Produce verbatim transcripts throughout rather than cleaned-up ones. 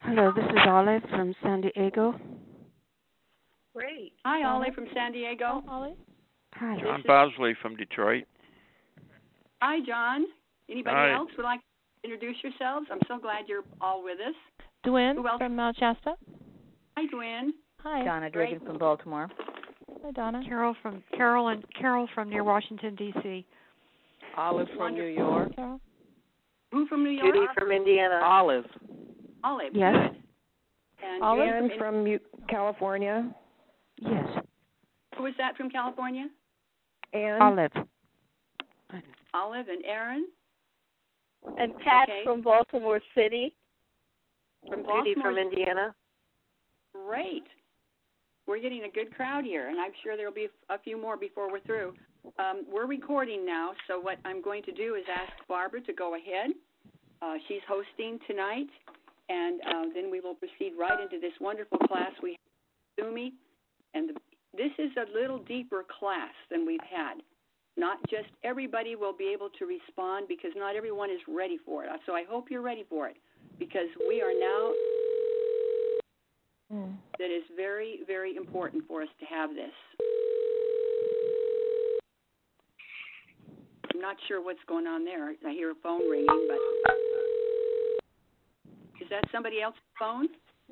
Hello, this is Olive from San Diego. Great. Hi, Donna? Olive from San Diego. Hi, Olive. Hi. John Bosley from Detroit. Hi, John. Anybody Hi. else would like to introduce yourselves? I'm so glad you're all with us. Dwayne Who else? from Mount Shasta. Hi, Gwen. Hi. Donna Great. Dragan from Baltimore. Hi, Donna. Carol from Carol and Carol from near Washington D C. Olive from New York. Carol. Who from New York? Judy from Indiana. Olive. Olive. Yes. Good. And Olive Jan Ann from U- California. Yes. Who was that from California? Ann. Olive. Olive and Aaron. And Pat Okay. from Baltimore City. From Judy Baltimore. from Indiana. Great. We're getting a good crowd here, and I'm sure there will be a few more before we're through. Um, we're recording now, so what I'm going to do is ask Barbara to go ahead. Uh, she's hosting tonight, and uh, then we will proceed right into this wonderful class we have, Sumi. And the, this is a little deeper class than we've had. Not just everybody will be able to respond because not everyone is ready for it. So I hope you're ready for it because we are now. Mm. That is very, very important for us to have this. I'm not sure what's going on there. I hear a phone ringing, but is that somebody else's phone?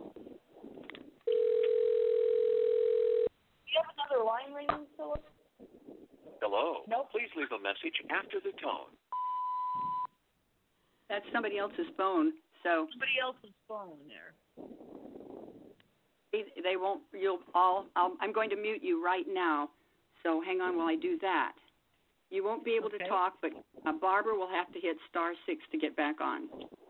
Do you have another line ringing, Philip? Hello. Nope. Please leave a message after the tone. That's somebody else's phone. So Somebody else's phone there. they, they won't. You'll all. I'll, I'm going to mute you right now. So hang on while I do that. You won't be able Okay. to talk, but uh, Barbara will have to hit star six to get back on.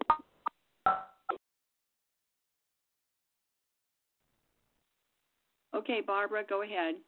Okay, Barbara, go ahead.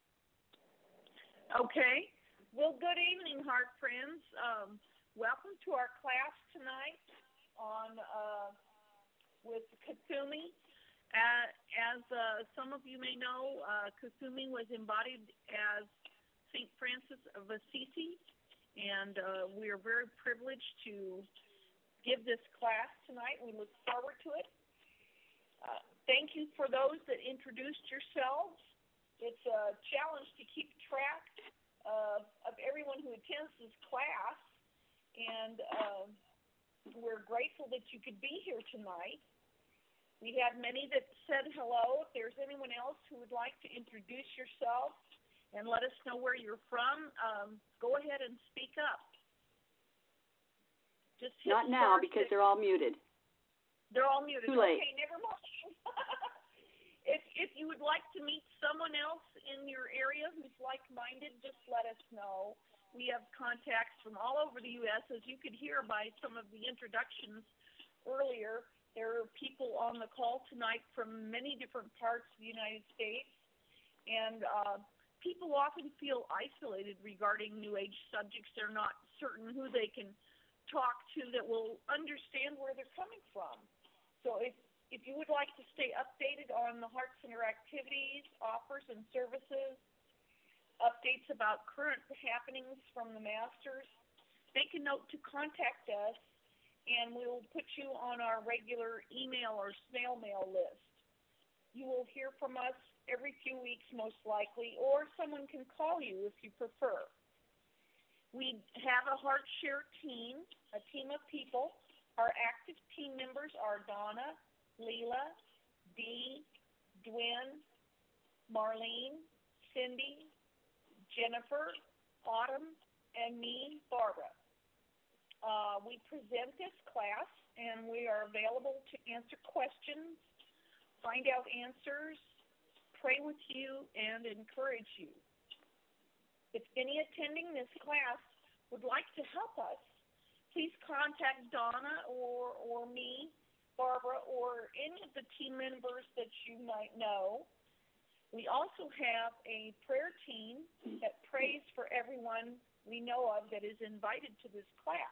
Okay. Well, good evening, Heart Friends. Um, welcome to our class tonight on uh, with Kuthumi. Uh, as uh, some of you may know, uh, Kuthumi was embodied as Saint Francis of Assisi, and uh, we are very privileged to give this class tonight. We look forward to it. Uh, thank you for those that introduced yourselves. It's a challenge to keep track uh, of everyone who attends this class, and uh, we're grateful that you could be here tonight. We had many that said hello. If there's anyone else who would like to introduce yourself and let us know where you're from, um, go ahead and speak up. Just hit Not now star because six. they're all muted. They're all muted. Too late. Okay, never mind. if if you would like to meet someone else in your area who's like-minded, just let us know. We have contacts from all over the U S As you could hear by some of the introductions earlier. There are people on the call tonight from many different parts of the United States, and uh, people often feel isolated regarding New Age subjects. They're not certain who they can talk to that will understand where they're coming from. So if if you would like to stay updated on the Heart Center activities, offers, and services, updates about current happenings from the Masters, make a note to contact us, and we will put you on our regular email or snail mail list. You will hear from us every few weeks most likely, or someone can call you if you prefer. We have a Heart Share team, a team of people. Our active team members are Donna, Leela, Dee, Dwynn, Marlene, Cindy, Jennifer, Autumn, and me, Barbara. Uh, we present this class, and we are available to answer questions, find out answers, pray with you, and encourage you. If any attending this class would like to help us, please contact Donna or, or me, Barbara, or any of the team members that you might know. We also have a prayer team that prays for everyone we know of that is invited to this class.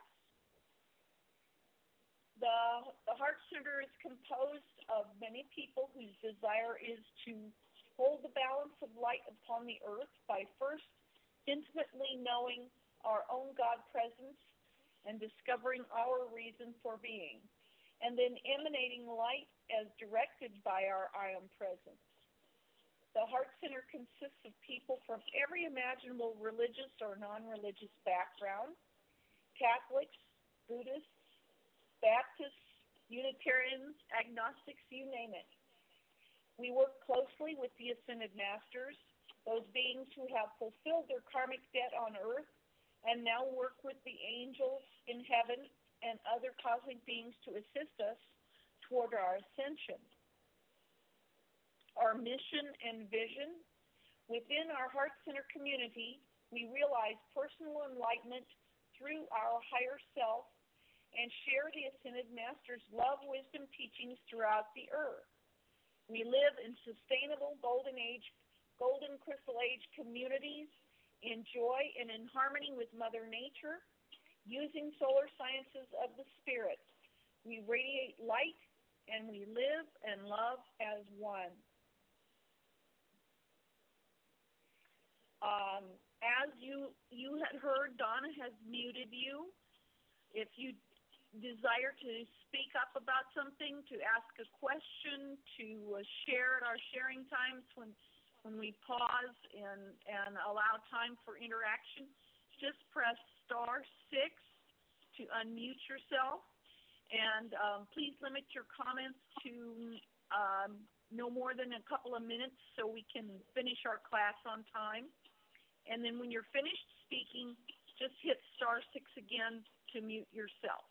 The, the Heart Center is composed of many people whose desire is to hold the balance of light upon the earth by first intimately knowing our own God presence and discovering our reason for being. and then emanating light as directed by our I Am Presence. The Heart Center consists of people from every imaginable religious or non-religious background: Catholics, Buddhists, Baptists, Unitarians, agnostics, you name it. We work closely with the Ascended Masters, those beings who have fulfilled their karmic debt on earth and now work with the angels in heaven and other cosmic beings to assist us toward our ascension. Our mission and vision: within our Heart Center community, we realize personal enlightenment through our higher self and share the Ascended Masters' love, wisdom, teachings throughout the earth. We live in sustainable golden age, golden crystal age communities, in joy and in harmony with Mother Nature, using solar sciences of the spirit. We radiate light and we live and love as one. Um, as you you had heard, Donna has muted you. If you desire to speak up about something, to ask a question, to uh, share at our sharing times when when we pause and, and allow time for interaction, just press star six to unmute yourself. And um, please limit your comments to um, no more than a couple of minutes so we can finish our class on time. And then when you're finished speaking, just hit star six again to mute yourself.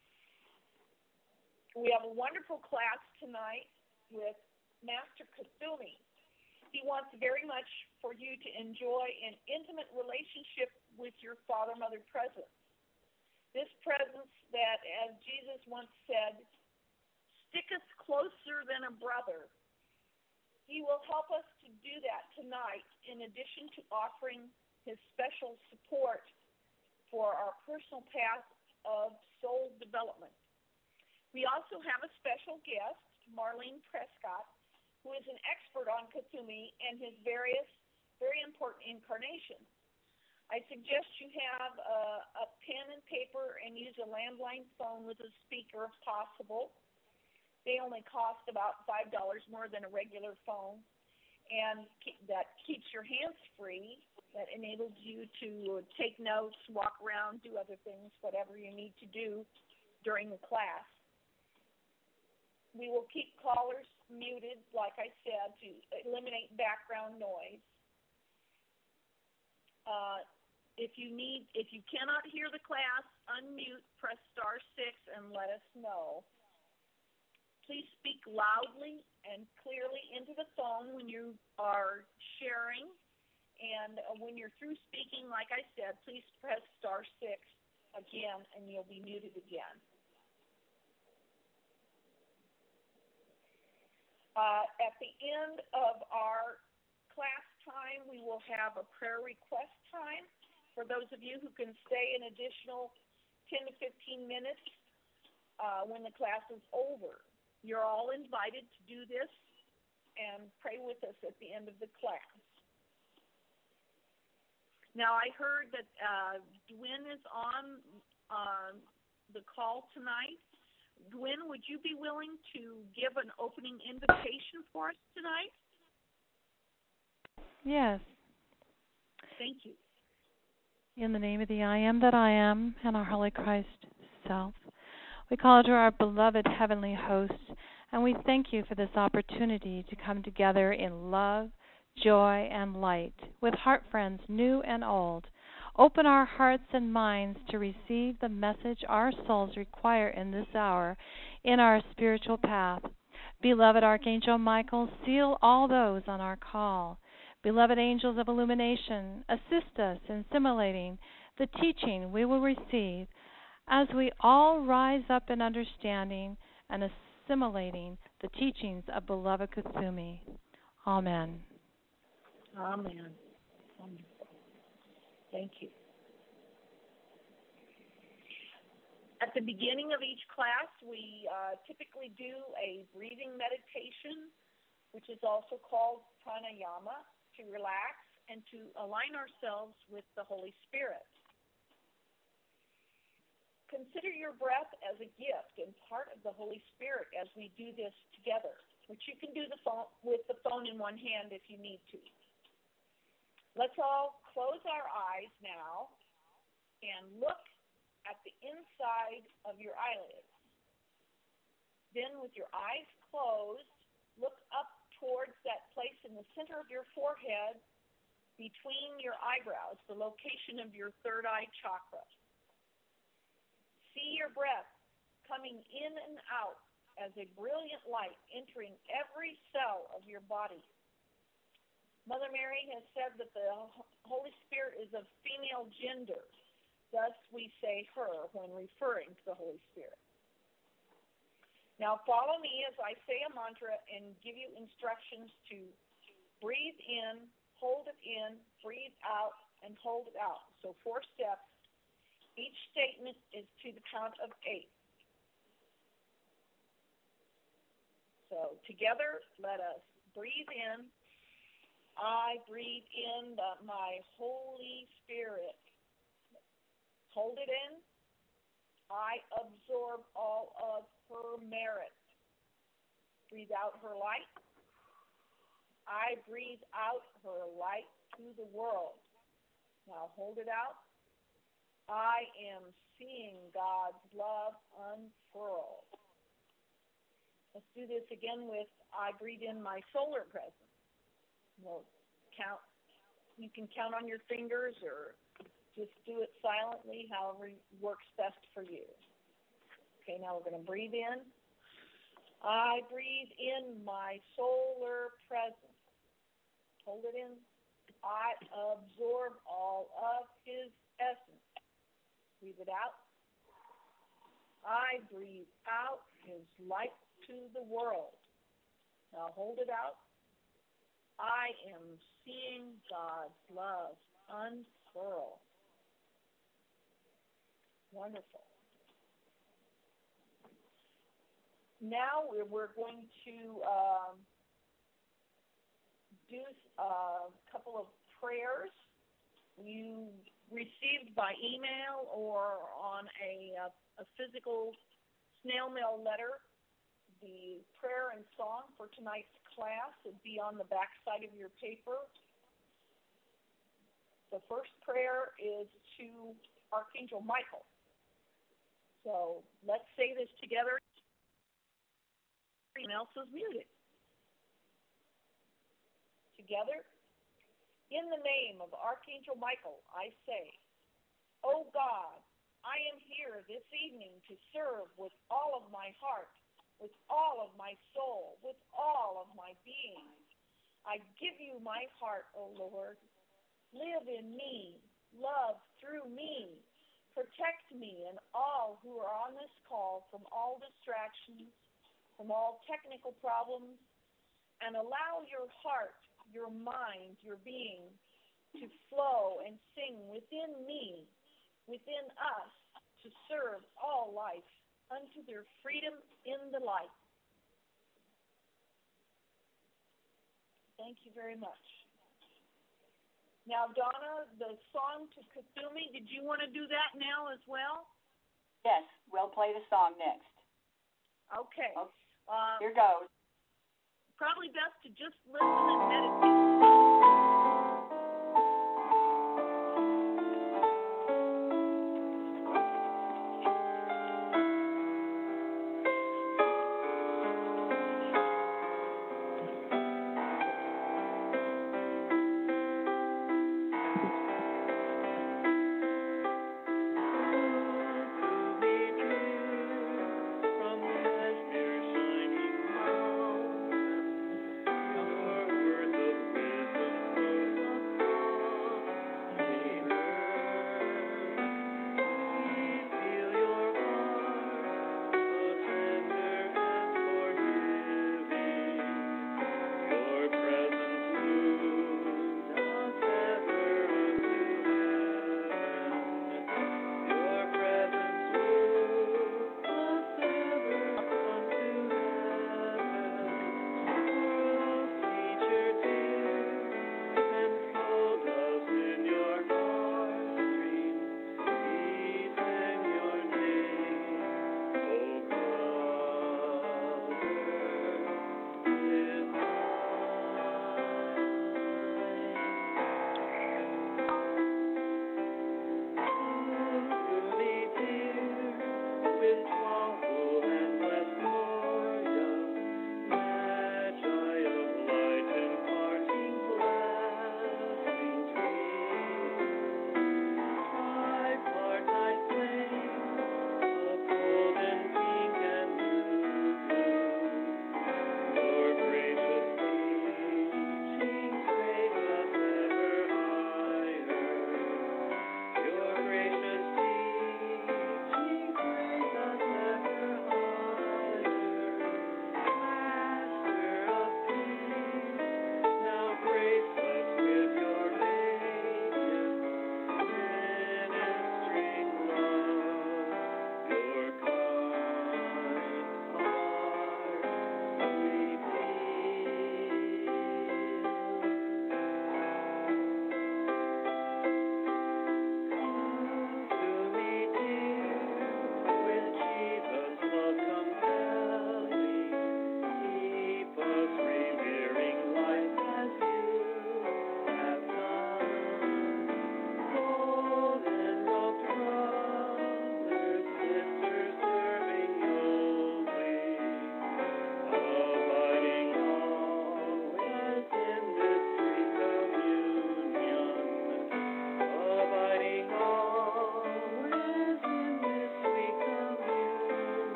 We have a wonderful class tonight with Master Kuthumi. He wants very much for you to enjoy an intimate relationship with your Father, Mother presence. This presence that, as Jesus once said, sticketh closer than a brother. He will help us to do that tonight, in addition to offering his special support for our personal path of soul development. We also have a special guest, Marlene Prescott, who is an expert on Kuthumi and his various very important incarnations. I suggest you have a, a pen and paper and use a landline phone with a speaker if possible. They only cost about five dollars more than a regular phone, and keep, that keeps your hands free. That enables you to take notes, walk around, do other things, whatever you need to do during the class. We will keep callers muted, like I said, to eliminate background noise. Uh, if you need, if you cannot hear the class, unmute, press star six, and let us know. Please speak loudly and clearly into the phone when you are sharing. And uh, when you're through speaking, like I said, please press star six again, and you'll be muted again. Uh, at the end of our class time, we will have a prayer request time for those of you who can stay an additional ten to fifteen minutes uh, when the class is over. You're all invited to do this and pray with us at the end of the class. Now, I heard that uh, Dwin is on uh, the call tonight. Dwin, would you be willing to give an opening invitation for us tonight? Yes. Thank you. In the name of the I Am that I Am and our Holy Christ Self, we call to our beloved heavenly hosts, and we thank you for this opportunity to come together in love, joy, and light with heart friends new and old. Open our hearts and minds to receive the message our souls require in this hour in our spiritual path. Beloved Archangel Michael, seal all those on our call. Beloved angels of illumination, assist us in assimilating the teaching we will receive as we all rise up in understanding and assimilating the teachings of beloved Kuthumi. Amen. Amen. Amen. Thank you. At the beginning of each class, we uh, typically do a breathing meditation, which is also called pranayama, to relax and to align ourselves with the Holy Spirit. consider your breath as a gift and part of the Holy Spirit as we do this together, which you can do the phone, with the phone in one hand if you need to. Let's all close our eyes now and look at the inside of your eyelids. Then with your eyes closed, look up towards that place in the center of your forehead between your eyebrows, the location of your third eye chakra. See your breath coming in and out as a brilliant light entering every cell of your body. Mother Mary has said that the Holy Spirit is of female gender. Thus we say her when referring to the Holy Spirit. Now follow me as I say a mantra and give you instructions to breathe in, hold it in, breathe out, and hold it out. So four steps. Each statement is to the count of eight. So together, let us breathe in. I breathe in the, my Holy Spirit. Hold it in. I absorb all of her merit. Breathe out her light. I breathe out her light to the world. Now hold it out. I am seeing God's love unfurl. Let's do this again with I breathe in my solar presence. We'll count. You can count on your fingers or just do it silently, however works best for you. Okay, now we're going to breathe in. I breathe in my solar presence. Hold it in. I absorb all of his essence. Breathe it out. I breathe out his light to the world. Now hold it out. I am seeing God's love unfurl. Wonderful. Now we're going to um, do a couple of prayers you received by email or on a, a physical snail mail letter. The prayer and song for tonight's class would be on the back side of your paper. The first prayer is to Archangel Michael. So let's say this together. Everyone else is muted. Together. In the name of Archangel Michael, I say, O God, I am here this evening to serve with all of my heart, with all of my soul, with all of my being. I give you my heart, O Lord. Live in me, love through me, protect me and all who are on this call from all distractions, from all technical problems, and allow your heart, your mind, your being to flow and sing within me, within us, to serve all life unto their freedom in the light. Thank you very much. Now, Donna, the song to Kuthumi, did you want to do that now as well? Yes, we'll play the song next. Okay. okay. Um, Here goes. Probably best to just listen and meditate. From the azure shining mountain, your worth of wisdom.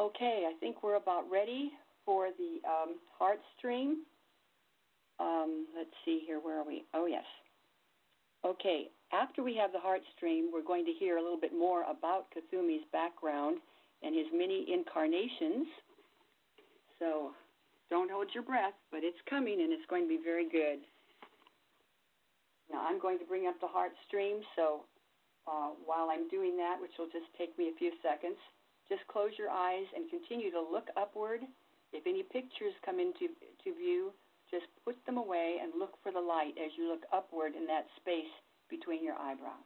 Okay, I think we're about ready for the um, heart stream. Um, let's see here, where are we? Oh, yes. Okay, after we have the heart stream, we're going to hear a little bit more about Kuthumi's background and his many incarnations. So don't hold your breath, but it's coming and it's going to be very good. Now I'm going to bring up the heart stream, so uh, while I'm doing that, which will just take me a few seconds, just close your eyes and continue to look upward. If any pictures come into to view, just put them away and look for the light as you look upward in that space between your eyebrows.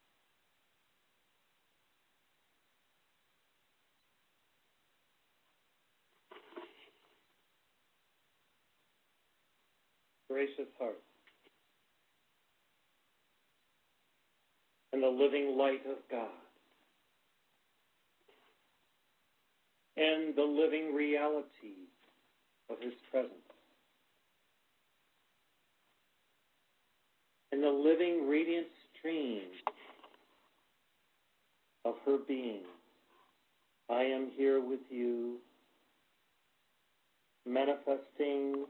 Gracious heart, and the living light of God, and the living reality of His presence, and the living radiant stream of her being. I am here with you, manifesting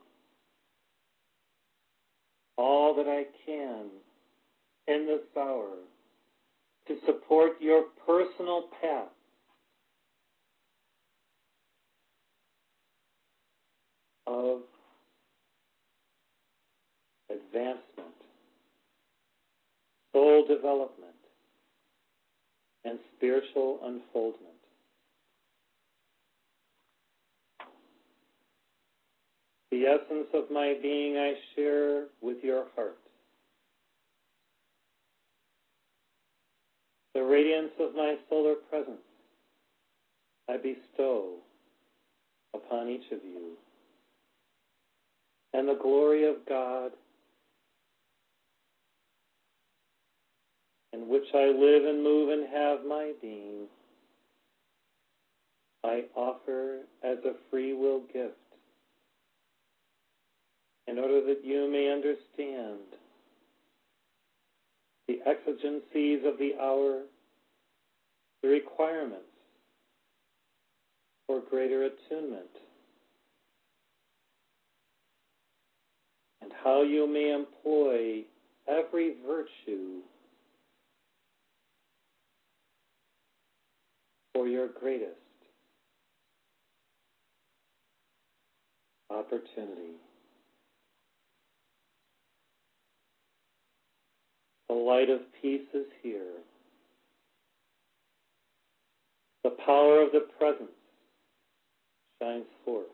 all that I can in this hour to support your personal path of advancement, soul development, and spiritual unfoldment. The essence of my being I share with your heart. The radiance of my solar presence I bestow upon each of you. And the glory of God, in which I live and move and have my being, I offer as a free will gift, in order that you may understand the exigencies of the hour, the requirements for greater attunement, and how you may employ every virtue for your greatest opportunity. The light of peace is here. The power of the presence shines forth.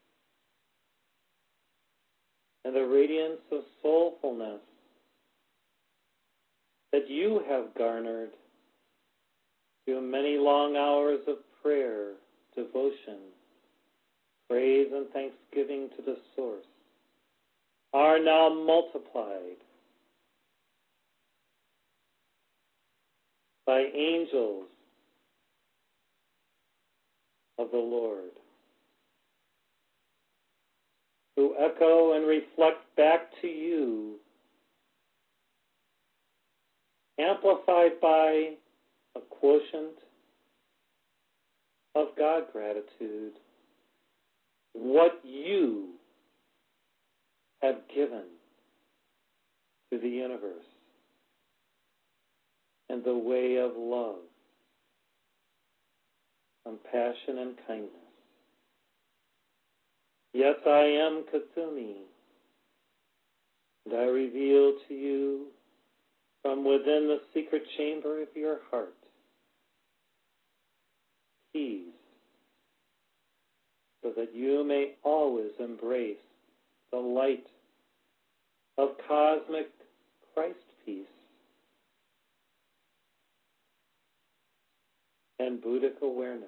And the radiance of soulfulness that you have garnered through many long hours of prayer, devotion, praise and thanksgiving to the Source are now multiplied by angels of the Lord, who echo and reflect back to you, amplified by a quotient of God gratitude, what you have given to the universe in the way of love, compassion, and kindness. Yes, I am Kuthumi, and I reveal to you from within the secret chamber of your heart peace, so that you may always embrace the light of cosmic Christ peace and Buddhic awareness,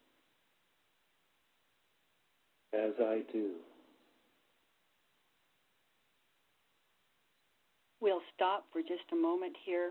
as I do. We'll stop for just a moment here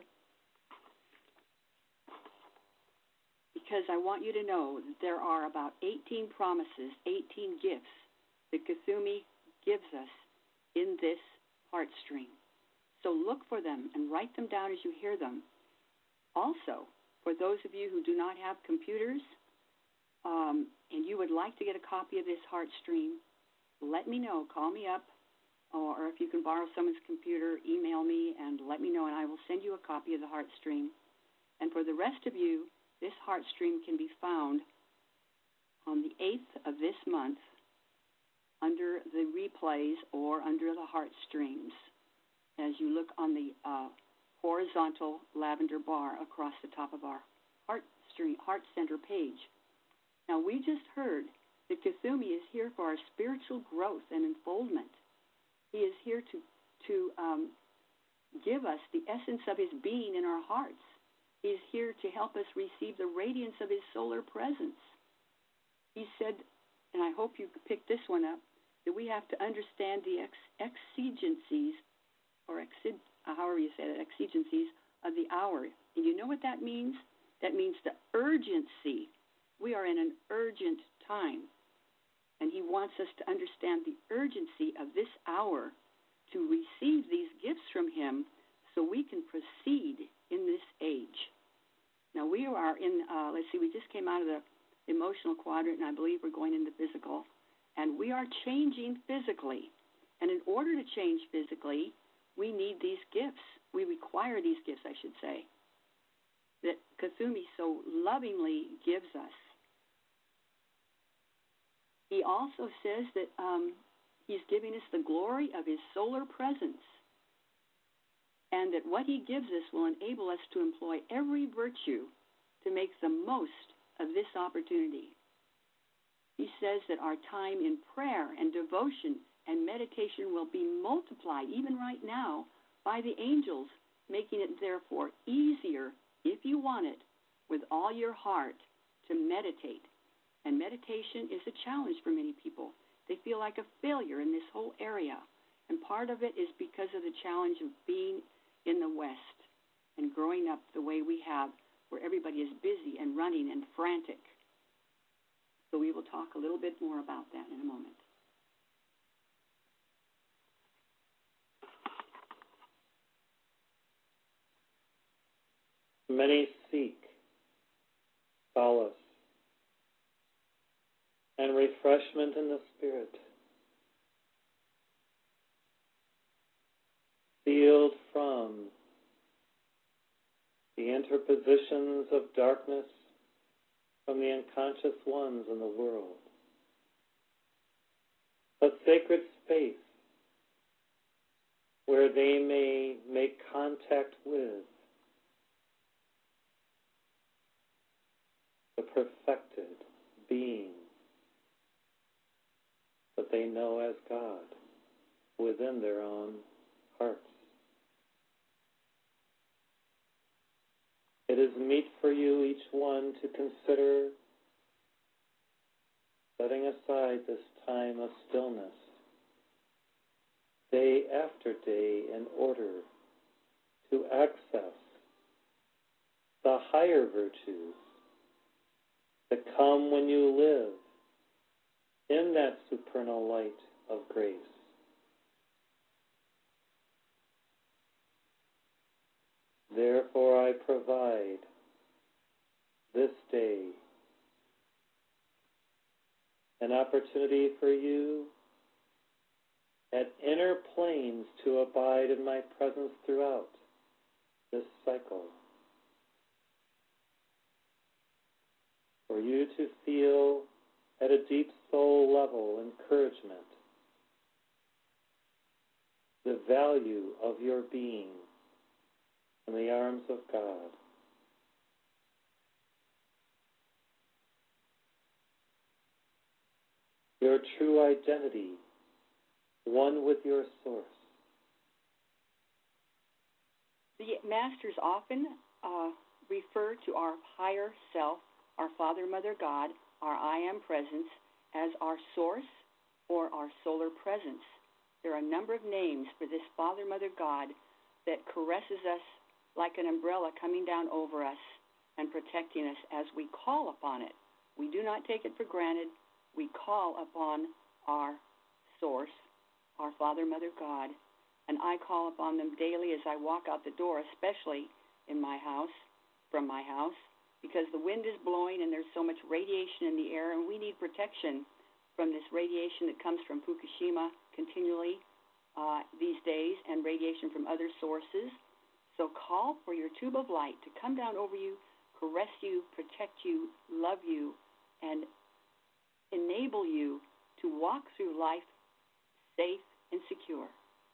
because I want you to know that there are about eighteen promises, eighteen gifts that Kuthumi gives us in this heart stream. So look for them and write them down as you hear them. Also, for those of you who do not have computers, um, and you would like to get a copy of this heart stream, let me know. Call me up, or if you can borrow someone's computer, email me and let me know, and I will send you a copy of the heart stream. And for the rest of you, this heart stream can be found on the eighth of this month under the replays or under the heart streams as you look on the uh, horizontal lavender bar across the top of our heart stream, heart center page. Now, we just heard that Kuthumi is here for our spiritual growth and unfoldment. He is here to, to um, give us the essence of his being in our hearts. He is here to help us receive the radiance of his solar presence. He said, and I hope you pick this one up, that we have to understand the ex- exigencies, or exig, uh, however you say that, exigencies of the hour. And you know what that means? That means the urgency. We are in an urgent time. And he wants us to understand the urgency of this hour to receive these gifts from him so we can proceed in this age. Now, we are in, uh, let's see, we just came out of the emotional quadrant, and I believe we're going into physical. And we are changing physically. And in order to change physically, we need these gifts. We require these gifts, I should say, that Kuthumi so lovingly gives us. He also says that um, he's giving us the glory of his solar presence, and that what he gives us will enable us to employ every virtue to make the most of this opportunity. He says that our time in prayer and devotion and meditation will be multiplied, even right now, by the angels, making it therefore easier, if you want it, with all your heart, to meditate. And meditation is a challenge for many people. They feel like a failure in this whole area. And part of it is because of the challenge of being in the West and growing up the way we have, where everybody is busy and running and frantic. So we will talk a little bit more about that in a moment. Many seek solace and refreshment in the Spirit, sealed from the interpositions of darkness from the unconscious ones in the world. A sacred space where they may make contact with the perfected being that they know as God within their own hearts. It is meet for you, each one, to consider setting aside this time of stillness, day after day, in order to access the higher virtues that come when you live in that supernal light of grace. Therefore, I provide this day an opportunity for you at inner planes to abide in my presence throughout this cycle. For you to feel at a deep soul level encouragement, the value of your being in the arms of God. Your true identity, one with your source. The masters often uh, refer to our higher self, our Father, Mother, God, our I Am presence, as our source or our solar presence. There are a number of names for this Father, Mother, God that caresses us like an umbrella coming down over us and protecting us as we call upon it. We do not take it for granted. We call upon our source, our Father, Mother, God, and I call upon them daily as I walk out the door, especially in my house, from my house, because the wind is blowing and there's so much radiation in the air, and we need protection from this radiation that comes from Fukushima continually uh, these days, and radiation from other sources. So call for your tube of light to come down over you, caress you, protect you, love you, and enable you to walk through life safe and secure.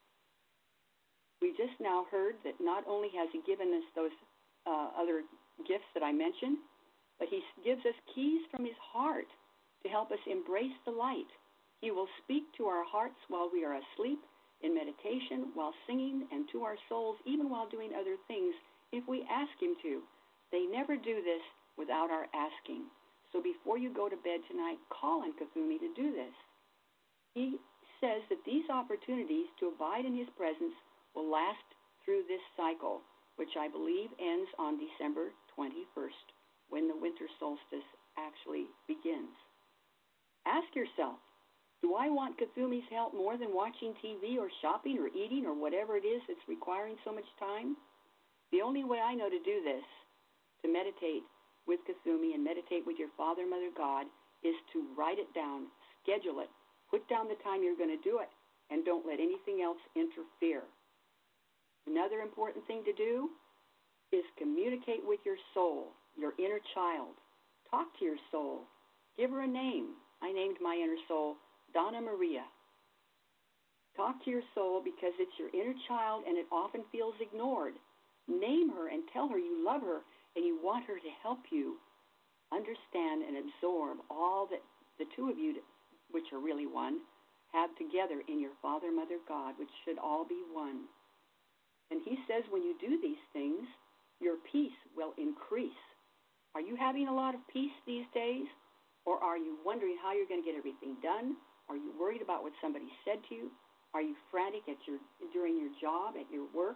We just now heard that not only has he given us those uh, other gifts that I mentioned, but he gives us keys from his heart to help us embrace the light. He will speak to our hearts while we are asleep, in meditation, while singing, and to our souls, even while doing other things, if we ask him to. They never do this without our asking. So before you go to bed tonight, call on Kuthumi to do this. He says that these opportunities to abide in his presence will last through this cycle, which I believe ends on December twenty-first, when the winter solstice actually begins. Ask yourself, do I want Kuthumi's help more than watching T V or shopping or eating or whatever it is that's requiring so much time? The only way I know to do this, to meditate with Kuthumi and meditate with your Father, Mother, God, is to write it down, schedule it, put down the time you're going to do it, and don't let anything else interfere. Another important thing to do is communicate with your soul, your inner child. Talk to your soul. Give her a name. I named my inner soul Donna Maria. Talk to your soul because it's your inner child and it often feels ignored. Name her and tell her you love her and you want her to help you understand and absorb all that the two of you, which are really one, have together in your Father, Mother, God, which should all be one. And he says when you do these things, your peace will increase. Are you having a lot of peace these days? Or are you wondering how you're going to get everything done? Are you worried about what somebody said to you? Are you frantic at your during your job, at your work?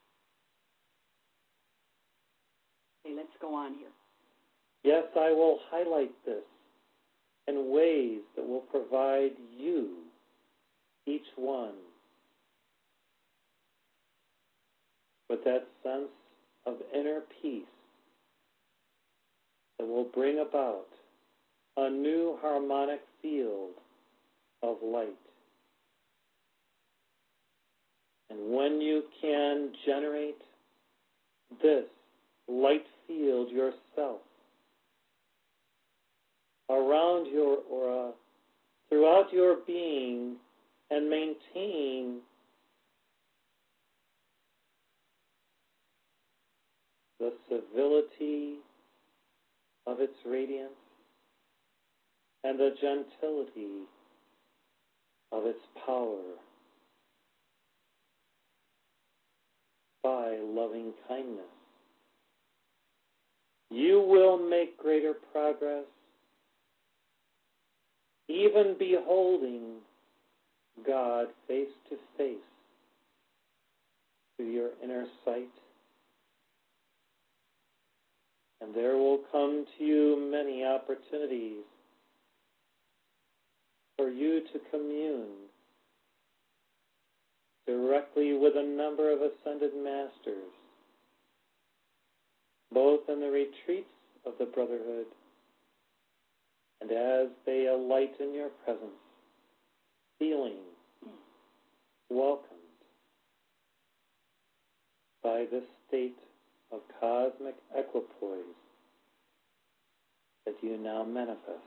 Okay, let's go on here. Yes, I will highlight this in ways that will provide you, each one, with that sense of inner peace that will bring about a new harmonic field of light. And when you can generate this light field yourself around your aura, throughout your being, and maintain the civility of its radiance and the gentility of its power by loving kindness, you will make greater progress, even beholding God face to face through your inner sight. And there will come to you many opportunities for you to commune directly with a number of ascended masters, both in the retreats of the Brotherhood and as they alight in your presence, feeling welcomed by this state of cosmic equipoise that you now manifest.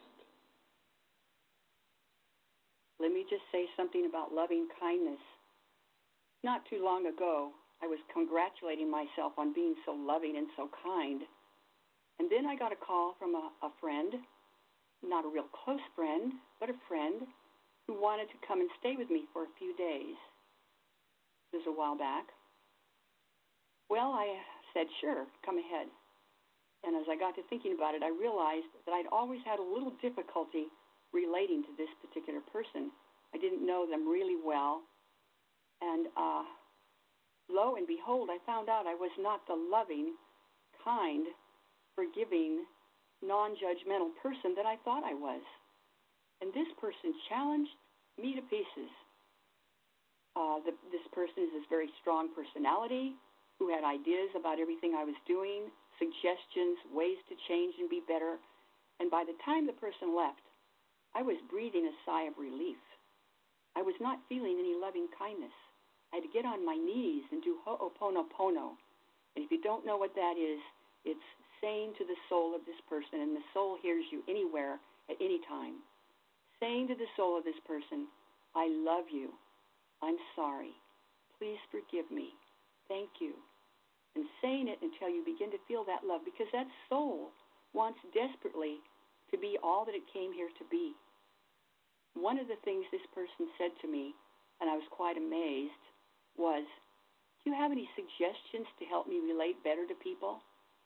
Let me just say something about loving kindness. Not too long ago, I was congratulating myself on being so loving and so kind. And then I got a call from a, a friend, not a real close friend, but a friend who wanted to come and stay with me for a few days. This was a while back. Well, I said, sure, come ahead. And as I got to thinking about it, I realized that I'd always had a little difficulty relating to this particular person. I didn't know them really well. And uh, lo and behold, I found out I was not the loving, kind, forgiving, non-judgmental person that I thought I was. And this person challenged me to pieces. Uh, the, this person is this very strong personality who had ideas about everything I was doing, suggestions, ways to change and be better. And by the time the person left, I was breathing a sigh of relief. I was not feeling any loving kindness. I had to get on my knees and do ho'oponopono. And if you don't know what that is, it's saying to the soul of this person, and the soul hears you anywhere at any time, saying to the soul of this person, I love you. I'm sorry. Please forgive me. Thank you. And saying it until you begin to feel that love, because that soul wants desperately to be all that it came here to be. One of the things this person said to me, and I was quite amazed, was, do you have any suggestions to help me relate better to people?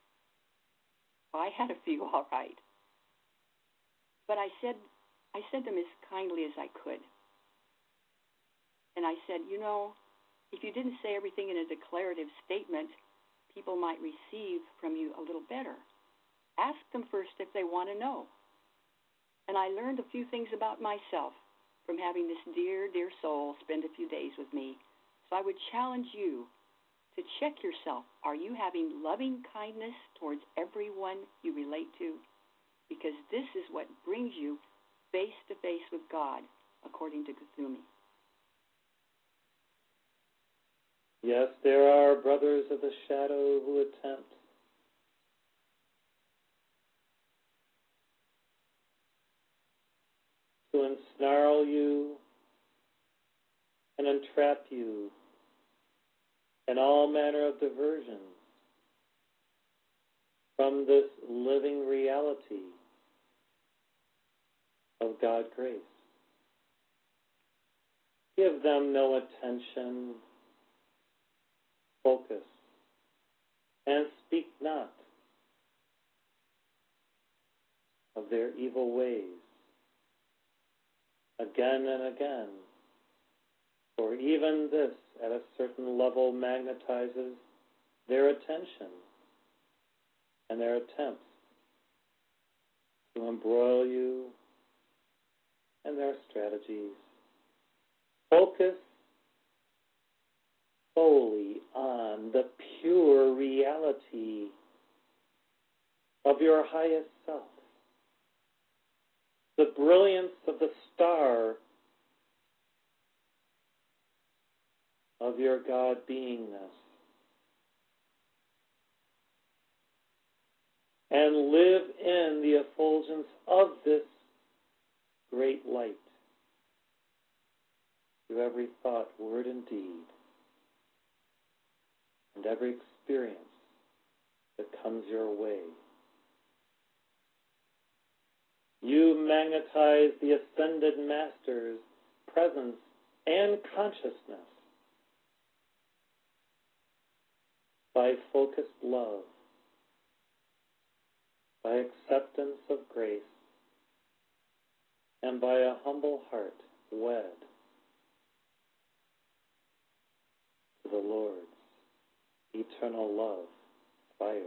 I had a few, all right. But I said, I said them as kindly as I could. And I said, you know, if you didn't say everything in a declarative statement, people might receive from you a little better. Ask them first if they want to know. And I learned a few things about myself from having this dear, dear soul spend a few days with me. So I would challenge you to check yourself. Are you having loving kindness towards everyone you relate to? Because this is what brings you face to face with God, according to Kuthumi. Yes, there are brothers of the shadow who attempt to ensnarl you and entrap you in all manner of diversions from this living reality of God grace. Give them no attention, focus, and speak not of their evil ways again and again, for even this at a certain level magnetizes their attention and their attempts to embroil you and their strategies. Focus solely on the pure reality of your highest self, the brilliance of the star of your God beingness, and live in the effulgence of this great light through every thought, word, and deed, and every experience that comes your way. You magnetize the ascended master's presence and consciousness by focused love, by acceptance of grace, and by a humble heart wed to the Lord's eternal love fires.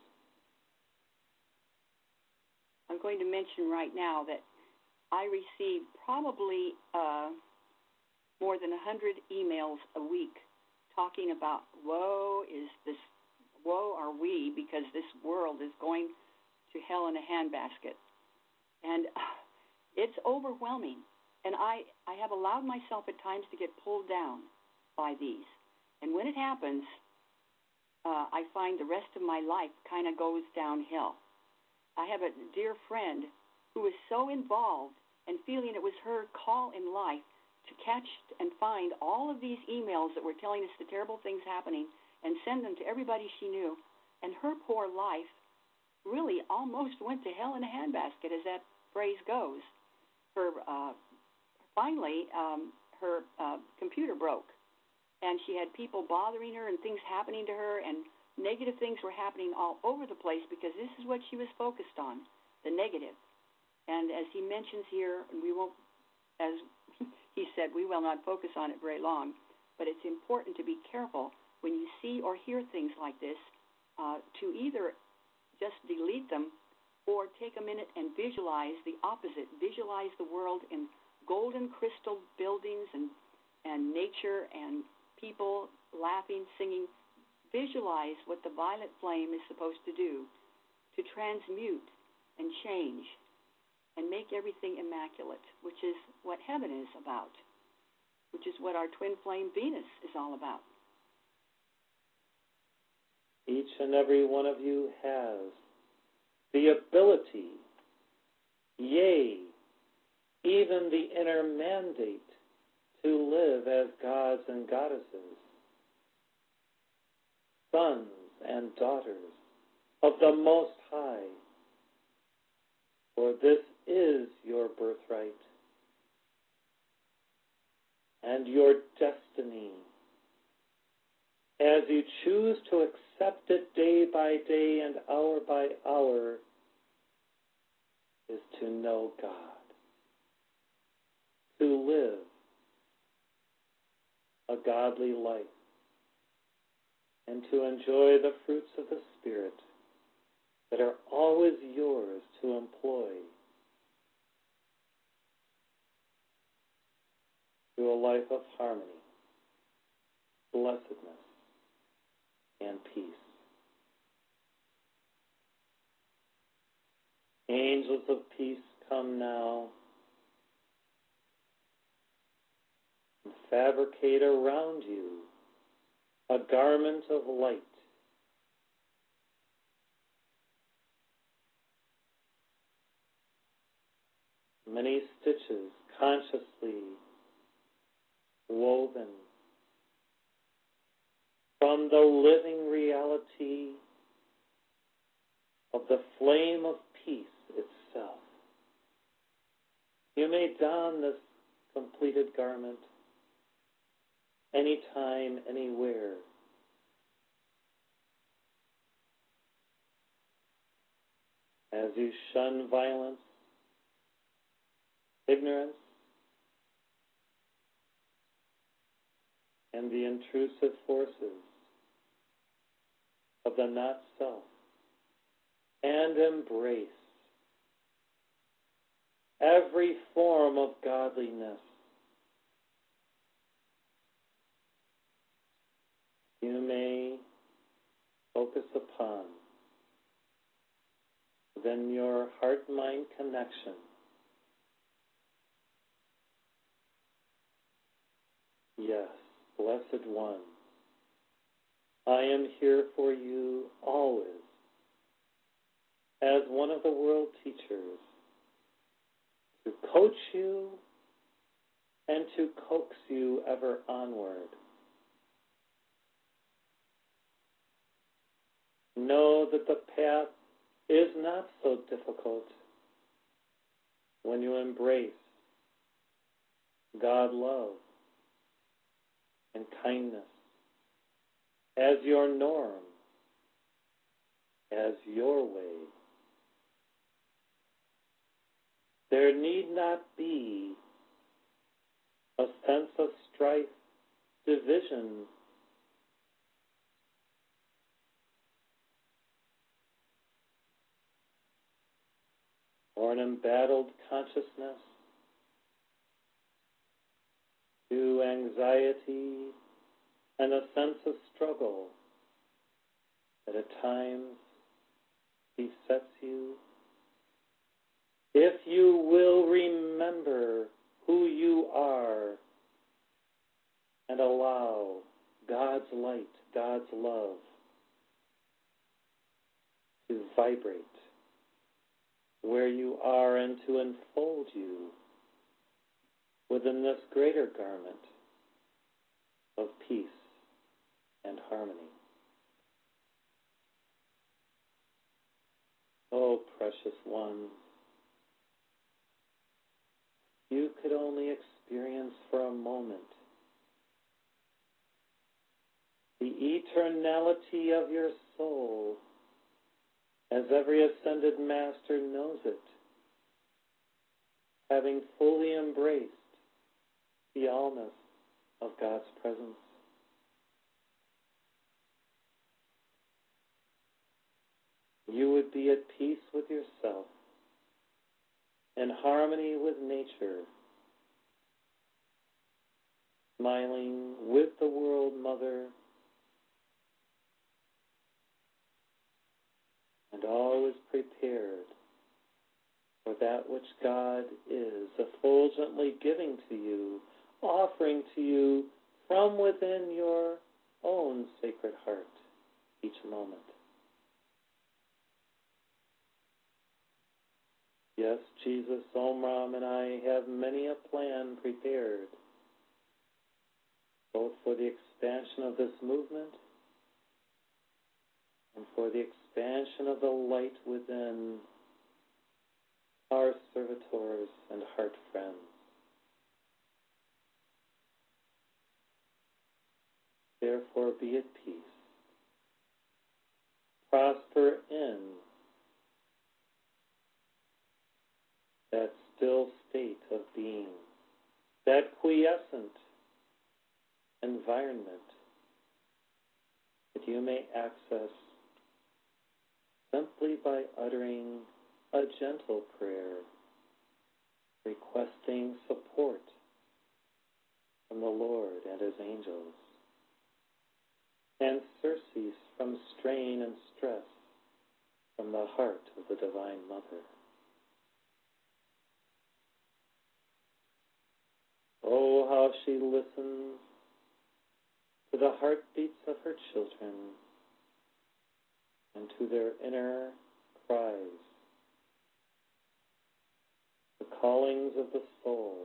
I'm going to mention right now that I receive probably uh, more than one hundred emails a week talking about woe is this, woe are we, because this world is going to hell in a handbasket. And uh, it's overwhelming. And I, I have allowed myself at times to get pulled down by these. And when it happens, uh, I find the rest of my life kind of goes downhill. I have a dear friend who was so involved and feeling it was her call in life to catch and find all of these emails that were telling us the terrible things happening and send them to everybody she knew. And her poor life really almost went to hell in a handbasket, as that phrase goes. Her uh, finally, um, her uh, computer broke, and she had people bothering her and things happening to her, and negative things were happening all over the place because this is what she was focused on, the negative. And as he mentions here, and we won't, as he said, we will not focus on it very long, but it's important to be careful when you see or hear things like this uh, to either just delete them or take a minute and visualize the opposite. Visualize the world in golden crystal buildings and, and nature and people laughing, singing. visualize what the violet flame is supposed to do, to transmute and change and make everything immaculate, which is what heaven is about, which is what our twin flame Venus is all about. Each and every one of you has the ability, yea, even the inner mandate to live as gods and goddesses, sons and daughters of the Most High. For this is your birthright and your destiny. As you choose to accept it day by day and hour by hour, is to know God, to live a godly life, and to enjoy the fruits of the Spirit that are always yours to employ through a life of harmony, blessedness, and peace. Angels of peace, come now and fabricate around you a garment of light, many stitches consciously woven from the living reality of the flame of peace itself. You may don this completed garment anytime, anywhere. As you shun violence, ignorance, and the intrusive forces of the not-self, and embrace every form of godliness. You may focus upon within your heart-mind connection yes, Blessed One, I am here for you always as one of the world teachers to coach you and to coax you ever onward. Know that the path is not so difficult when you embrace God love and kindness as your norm, as your way. There need not be a sense of strife, division, or an embattled consciousness to anxiety and a sense of struggle that at times besets you. If you will remember who you are and allow God's light, God's love to vibrate where you are and to enfold you within this greater garment of peace and harmony. Oh, precious ones, you could only experience for a moment the eternality of your soul as every ascended master knows it, having fully embraced the allness of God's presence. You would be at peace with yourself, in harmony with nature, smiling with the world mother, prepared for that which God is effulgently giving to you, offering to you from within your own sacred heart each moment. Yes, Jesus, Omram, and I have many a plan prepared, both for the expansion of this movement and for the expansion of the light within our servitors and heart friends. Therefore, be at peace. Prosper in that still state of being, that quiescent environment that you may access simply by uttering a gentle prayer, requesting support from the Lord and His angels, and surcease from strain and stress from the heart of the Divine Mother. Oh, how she listens to the heartbeats of her children and to their inner cries, the callings of the soul.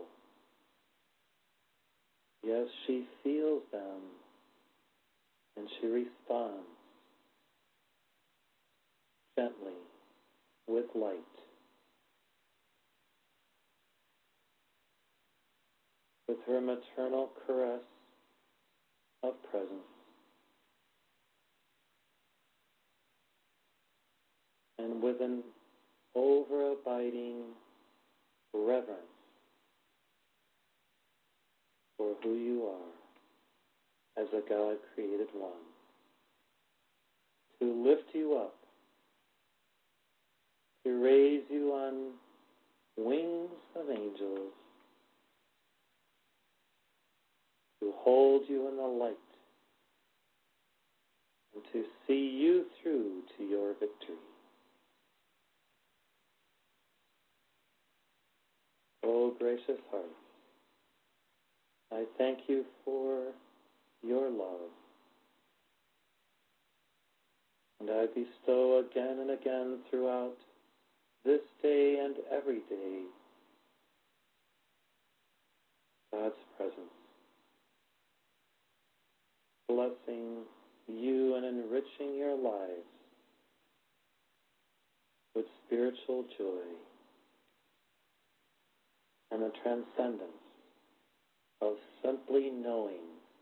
Yes, she feels them, and she responds gently with light. With her maternal caress of presence. And with an over-abiding reverence for who you are as a God-created one, to lift you up, to raise you on wings of angels, to hold you in the light, and to see you through to your victory. Oh, gracious hearts, I thank you for your love, and I bestow again and again throughout this day and every day God's presence, blessing you and enriching your lives with spiritual joy and the transcendence of simply knowing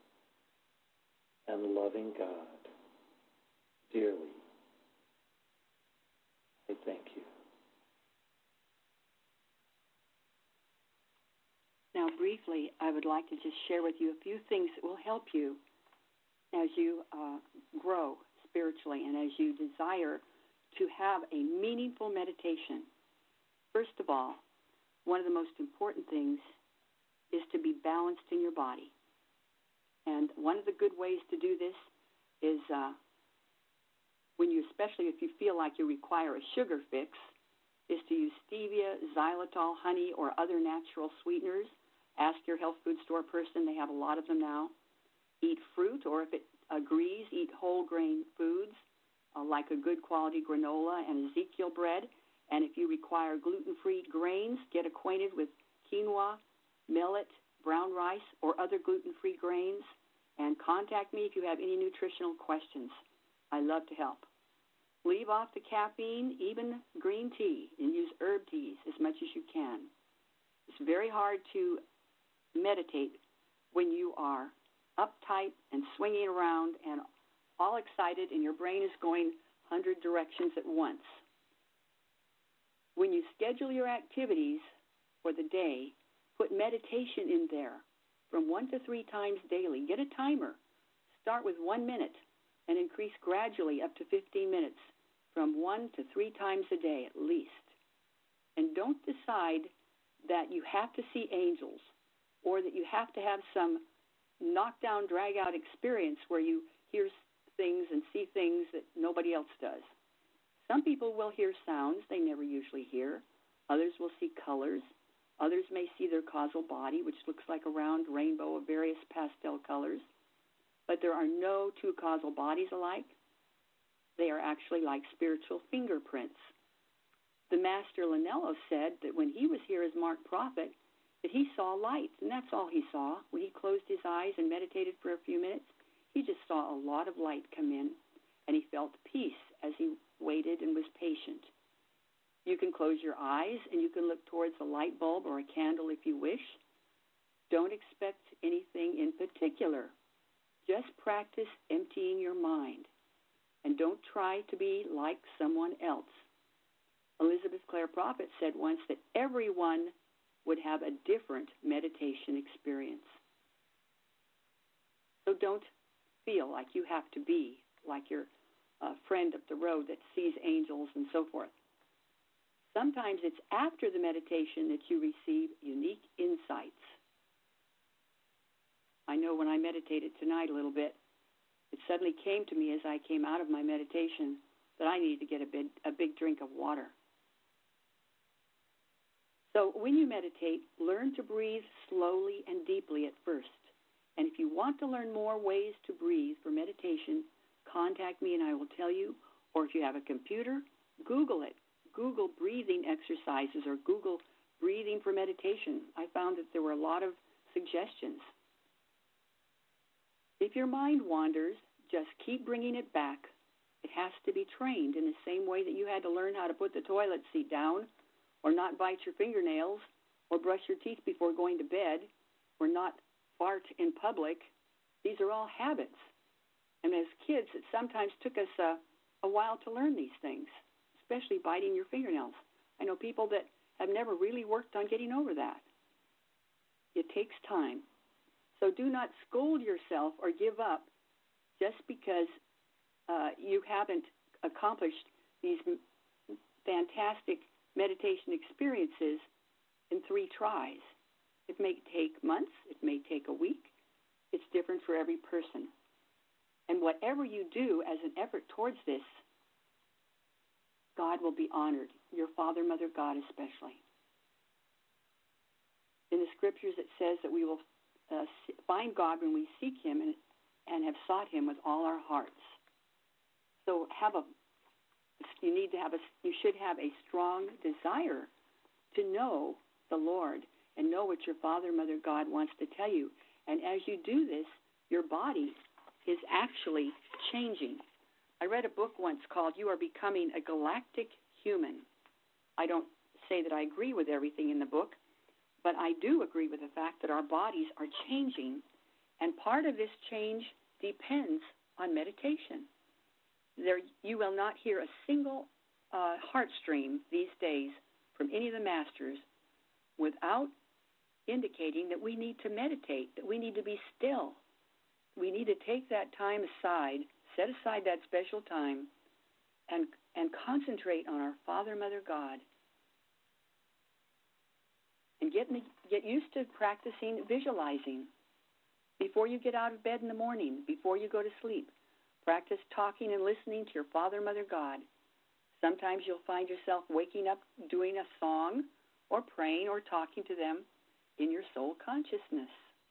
and loving God dearly. I thank you. Now, briefly, I would like to just share with you a few things that will help you as you uh, grow spiritually and as you desire to have a meaningful meditation. First of all, one of the most important things is to be balanced in your body. And one of the good ways to do this is uh, when you, especially if you feel like you require a sugar fix, is to use stevia, xylitol, honey, or other natural sweeteners. Ask your health food store person. They have a lot of them now. Eat fruit, or if it agrees, eat whole grain foods uh, like a good quality granola and Ezekiel bread. And if you require gluten-free grains, get acquainted with quinoa, millet, brown rice, or other gluten-free grains. And contact me if you have any nutritional questions. I love to help. Leave off the caffeine, even green tea, and use herb teas as much as you can. It's very hard to meditate when you are uptight and swinging around and all excited and your brain is going a hundred directions at once. When you schedule your activities for the day, put meditation in there from one to three times daily. Get a timer. Start with one minute and increase gradually up to fifteen minutes from one to three times a day at least. And don't decide that you have to see angels or that you have to have some knockdown, drag-out experience where you hear things and see things that nobody else does. Some people will hear sounds they never usually hear. Others will see colors. Others may see their causal body, which looks like a round rainbow of various pastel colors. But there are no two causal bodies alike. They are actually like spiritual fingerprints. The Master Lanello said that when he was here as Mark Prophet, that he saw light, and that's all he saw. When he closed his eyes and meditated for a few minutes, he just saw a lot of light come in, and he felt peace as he waited and was patient. You can close your eyes, and you can look towards a light bulb or a candle if you wish. Don't expect anything in particular. Just practice emptying your mind, and don't try to be like someone else. Elizabeth Clare Prophet said once that everyone would have a different meditation experience. So don't feel like you have to be like your uh, friend up the road that sees angels and so forth. Sometimes it's after the meditation that you receive unique insights. I know when I meditated tonight a little bit, it suddenly came to me as I came out of my meditation that I needed to get a big, a big drink of water. So when you meditate, learn to breathe slowly and deeply at first. And if you want to learn more ways to breathe for meditation, contact me and I will tell you. Or if you have a computer, Google it. Google breathing exercises or Google breathing for meditation. I found that there were a lot of suggestions. If your mind wanders, just keep bringing it back. It has to be trained in the same way that you had to learn how to put the toilet seat down, or not bite your fingernails, or brush your teeth before going to bed, or not fart in public. These are all habits. And as kids, it sometimes took us a, a while to learn these things, especially biting your fingernails. I know people that have never really worked on getting over that. It takes time. So do not scold yourself or give up just because uh, you haven't accomplished these fantastic meditation experiences in three tries. It may take months. It may take a week. It's different for every person. And whatever you do as an effort towards this, God will be honored, your Father, Mother, God especially. In the scriptures it says that we will uh, find God when we seek Him and, and have sought Him with all our hearts. So have a, you need to have a, you should have a strong desire to know the Lord and know what your Father, Mother, God wants to tell you. And as you do this, your body is actually changing. I read a book once called You Are Becoming a Galactic Human. I don't say that I agree with everything in the book, but I do agree with the fact that our bodies are changing, and part of this change depends on meditation. There, you will not hear a single uh, heartstream these days from any of the masters without indicating that we need to meditate, that we need to be still. We need to take that time aside, set aside that special time, and and concentrate on our Father, Mother, God. And get, get used to practicing visualizing. Before you get out of bed in the morning, before you go to sleep, practice talking and listening to your Father, Mother, God. Sometimes you'll find yourself waking up doing a song or praying or talking to them in your soul consciousness.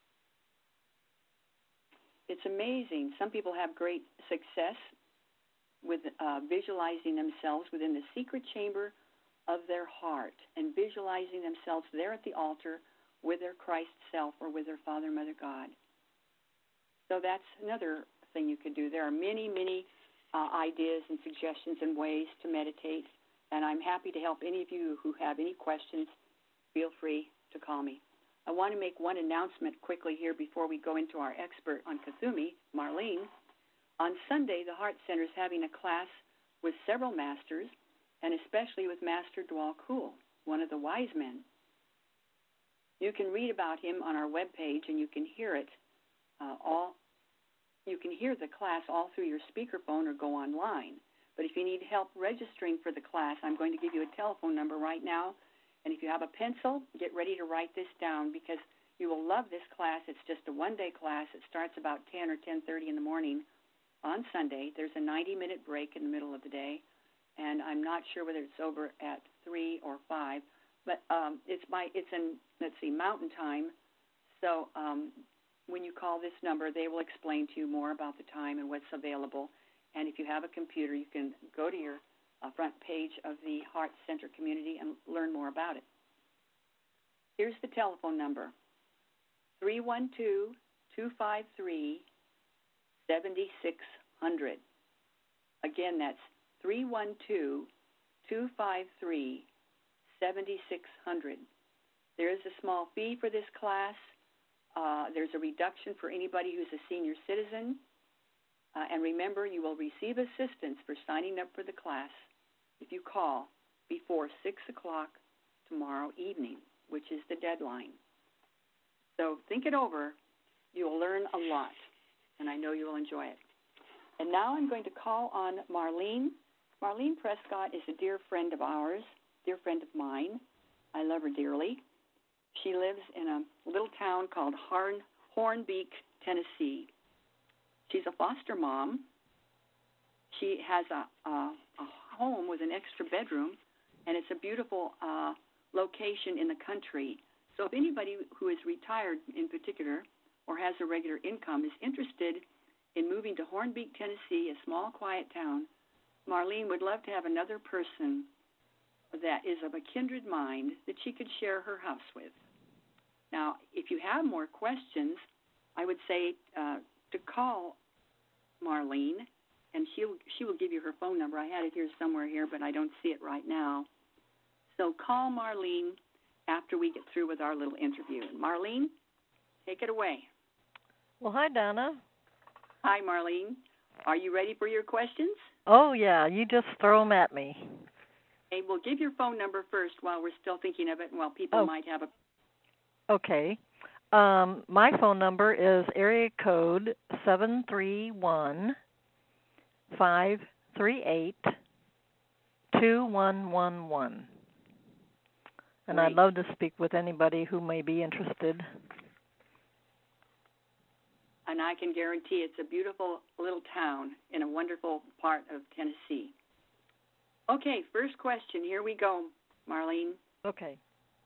It's amazing. Some people have great success with uh, visualizing themselves within the secret chamber of their heart and visualizing themselves there at the altar with their Christ self or with their Father, Mother, God. So that's another thing you could do. There are many, many uh, ideas and suggestions and ways to meditate, and I'm happy to help any of you who have any questions. Feel free to call me. I want to make one announcement quickly here before we go into our expert on Kuthumi, Marlene. On Sunday, the Heart Center is having a class with several masters, and especially with Master Dwal Kul, one of the wise men. You can read about him on our webpage, and you can hear it uh, all. You can hear the class all through your speakerphone or go online. But if you need help registering for the class, I'm going to give you a telephone number right now. And if you have a pencil, get ready to write this down because you will love this class. It's just a one-day class. It starts about ten or ten thirty in the morning on Sunday. There's a ninety-minute break in the middle of the day. and I'm not sure whether it's over at three or five, but um, it's my it's in let's see Mountain Time. So um, when you call this number, they will explain to you more about the time and what's available. And if you have a computer, you can go to your uh, front page of the Heart Center community and learn more about it. Here's the telephone number: three one two, two five three, seven six zero zero. Again, that's three one two, two five three, seven six zero zero. There is a small fee for this class. Uh, there's a reduction for anybody who's a senior citizen. Uh, and remember, you will receive assistance for signing up for the class if you call before six o'clock tomorrow evening, which is the deadline. So think it over. You'll learn a lot, and I know you'll enjoy it. And now I'm going to call on Marlene. Marlene Prescott is a dear friend of ours, dear friend of mine. I love her dearly. She lives in a little town called Horn, Hornbeak, Tennessee. She's a foster mom. She has a, a, a home with an extra bedroom, and it's a beautiful uh, location in the country. So if anybody who is retired in particular or has a regular income is interested in moving to Hornbeak, Tennessee, a small, quiet town, Marlene would love to have another person that is of a kindred mind that she could share her house with. Now, if you have more questions, I would say uh, to call Marlene, and she'll, she will give you her phone number. I had it here somewhere here, but I don't see it right now. So call Marlene after we get through with our little interview. Marlene, take it away. Well, hi, Donna. Hi, Marlene. Are you ready for your questions? Oh, yeah. You just throw them at me. Okay, we'll give your phone number first while we're still thinking of it and while people oh. might have a... Okay. Um, my phone number is area code seven three one, five three eight, two one one one. And Great. I'd love to speak with anybody who may be interested. And I can guarantee it's a beautiful little town in a wonderful part of Tennessee. Okay, first question. Here we go, Marlene. Okay.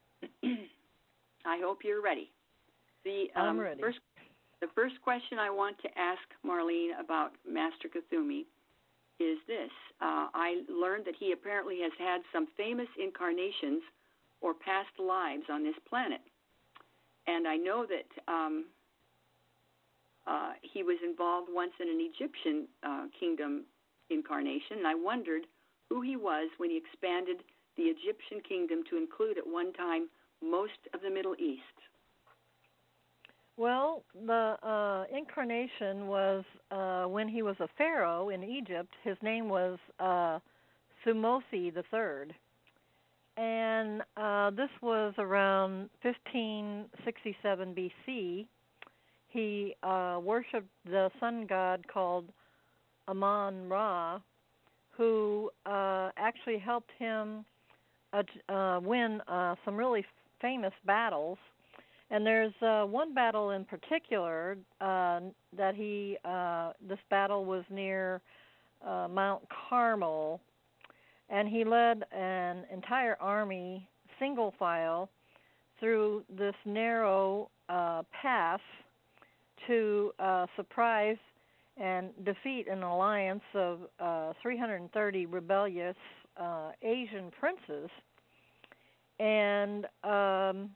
I hope you're ready. The um, I'm ready. First, the first question I want to ask Marlene about Master Kuthumi is this. Uh, I learned that he apparently has had some famous incarnations or past lives on this planet. And I know that um, uh, he was involved once in an Egyptian uh, kingdom incarnation, and I wondered who he was when he expanded the Egyptian kingdom to include at one time most of the Middle East. Well, the uh, incarnation was uh, when he was a pharaoh in Egypt. His name was uh, Thutmose the Third. And uh, this was around fifteen sixty-seven B C. He uh, worshipped the sun god called Amon-Ra, who uh, actually helped him uh, uh, win uh, some really famous battles. And there's uh, one battle in particular uh, that he, uh, this battle was near uh, Mount Carmel, and he led an entire army, single file, through this narrow uh, pass to uh, surprise and defeat an alliance of uh, three hundred thirty rebellious uh, Asian princes. And um,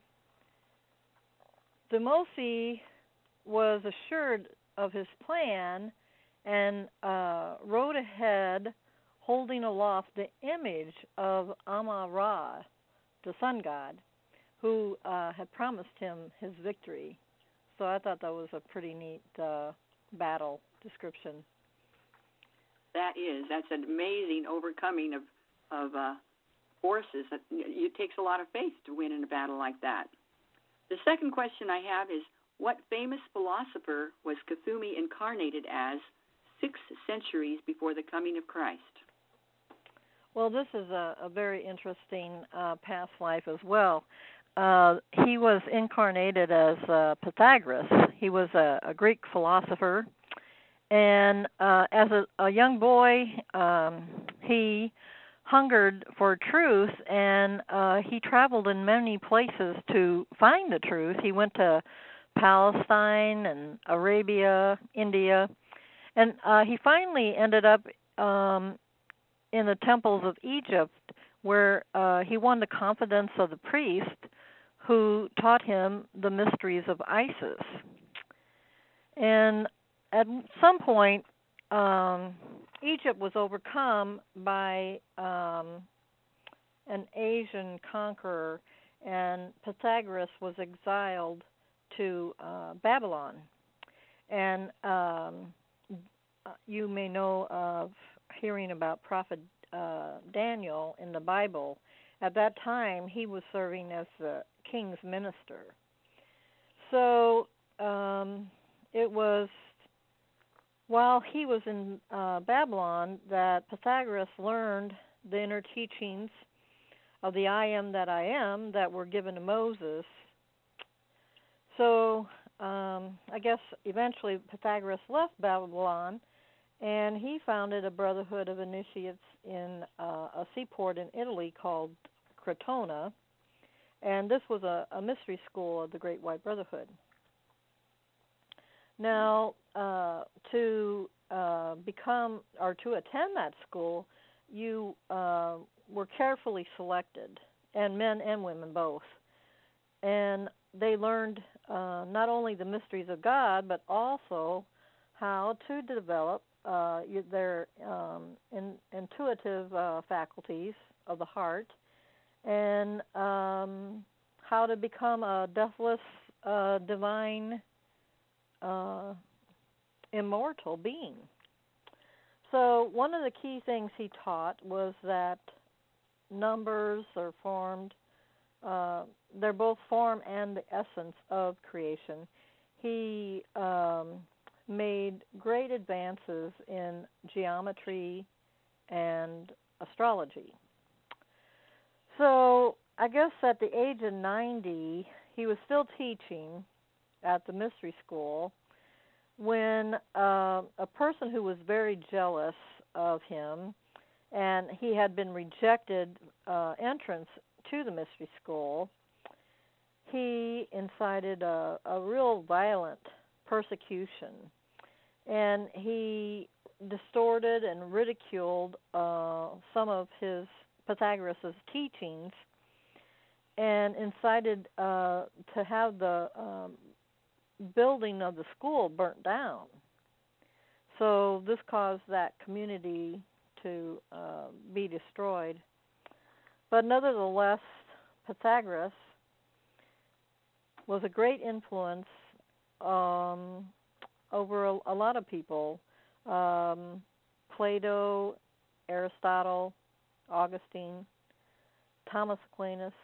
Thutmose was assured of his plan and uh, rode ahead holding aloft the image of Amon-Ra, the sun god, who uh, had promised him his victory. So I thought that was a pretty neat uh, battle description. That is. That's an amazing overcoming of, of uh, forces. It takes a lot of faith to win in a battle like that. The second question I have is, what famous philosopher was Kuthumi incarnated as six centuries before the coming of Christ? Well, this is a, a very interesting uh, past life as well. Uh, he was incarnated as uh, Pythagoras. He was a, a Greek philosopher. And uh, as a, a young boy, um, he hungered for truth, and uh, he traveled in many places to find the truth. He went to Palestine and Arabia, India, and uh, he finally ended up um, in the temples of Egypt, where uh, he won the confidence of the priest who taught him the mysteries of Isis. And at some point, um, Egypt was overcome by um, an Asian conqueror, and Pythagoras was exiled to uh, Babylon. And um, you may know of hearing about Prophet uh, Daniel in the Bible. At that time, he was serving as the king's minister. So um, it was while he was in uh, Babylon that Pythagoras learned the inner teachings of the I am that I am that were given to Moses. So um, I guess eventually Pythagoras left Babylon, and he founded a brotherhood of initiates in uh, a seaport in Italy called Crotona, and this was a, a mystery school of the Great White Brotherhood. Now, uh, to uh, become or to attend that school, you uh, were carefully selected, and men and women both. And they learned uh, not only the mysteries of God, but also how to develop uh, their um, in, intuitive uh, faculties of the heart, and um, how to become a deathless, uh, divine, uh, immortal being. So one of the key things he taught was that numbers are formed, uh, they're both form and the essence of creation. He um, made great advances in geometry and astrology. So I guess at the age of ninety, he was still teaching at the mystery school when uh, a person who was very jealous of him, and he had been rejected uh, entrance to the mystery school, he incited a, a real violent persecution, and he distorted and ridiculed uh, some of his Pythagoras' teachings, and incited uh, to have the um, building of the school burnt down. So this caused that community to uh, be destroyed. But nevertheless, Pythagoras was a great influence um, over a, a lot of people. Um, Plato, Aristotle, Augustine, Thomas Aquinas,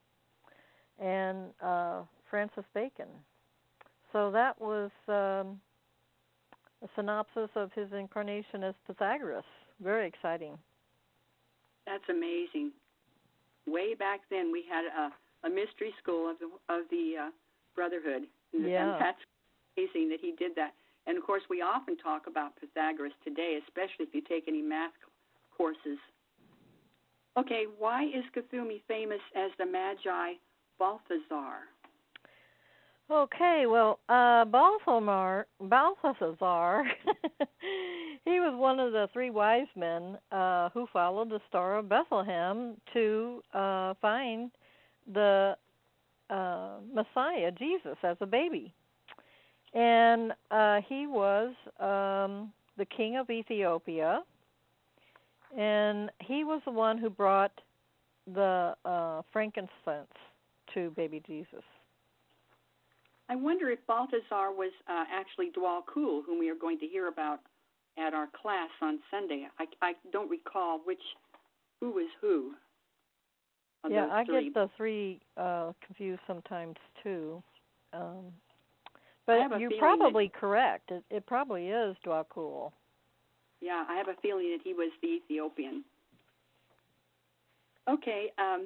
and uh, Francis Bacon. So that was um, a synopsis of his incarnation as Pythagoras. Very exciting. That's amazing. Way back then, we had a, a mystery school of the of the uh, Brotherhood, and, yeah. and that's amazing that he did that. And of course, we often talk about Pythagoras today, especially if you take any math courses. Okay, why is Cthulhu famous as the Magi Balthazar? Okay, well, uh, Balthazar, Balthazar he was one of the three wise men uh, who followed the Star of Bethlehem to uh, find the uh, Messiah, Jesus, as a baby. And uh, he was um, the king of Ethiopia, and he was the one who brought the uh, frankincense to baby Jesus. I wonder if Balthazar was uh, actually Dwal Kul, whom we are going to hear about at our class on Sunday. I, I don't recall which who was who. Yeah, I three. get the three uh, confused sometimes too. Um, but you're probably that, correct. It, it probably is Dwal Kul. Yeah, I have a feeling that he was the Ethiopian. Okay, um,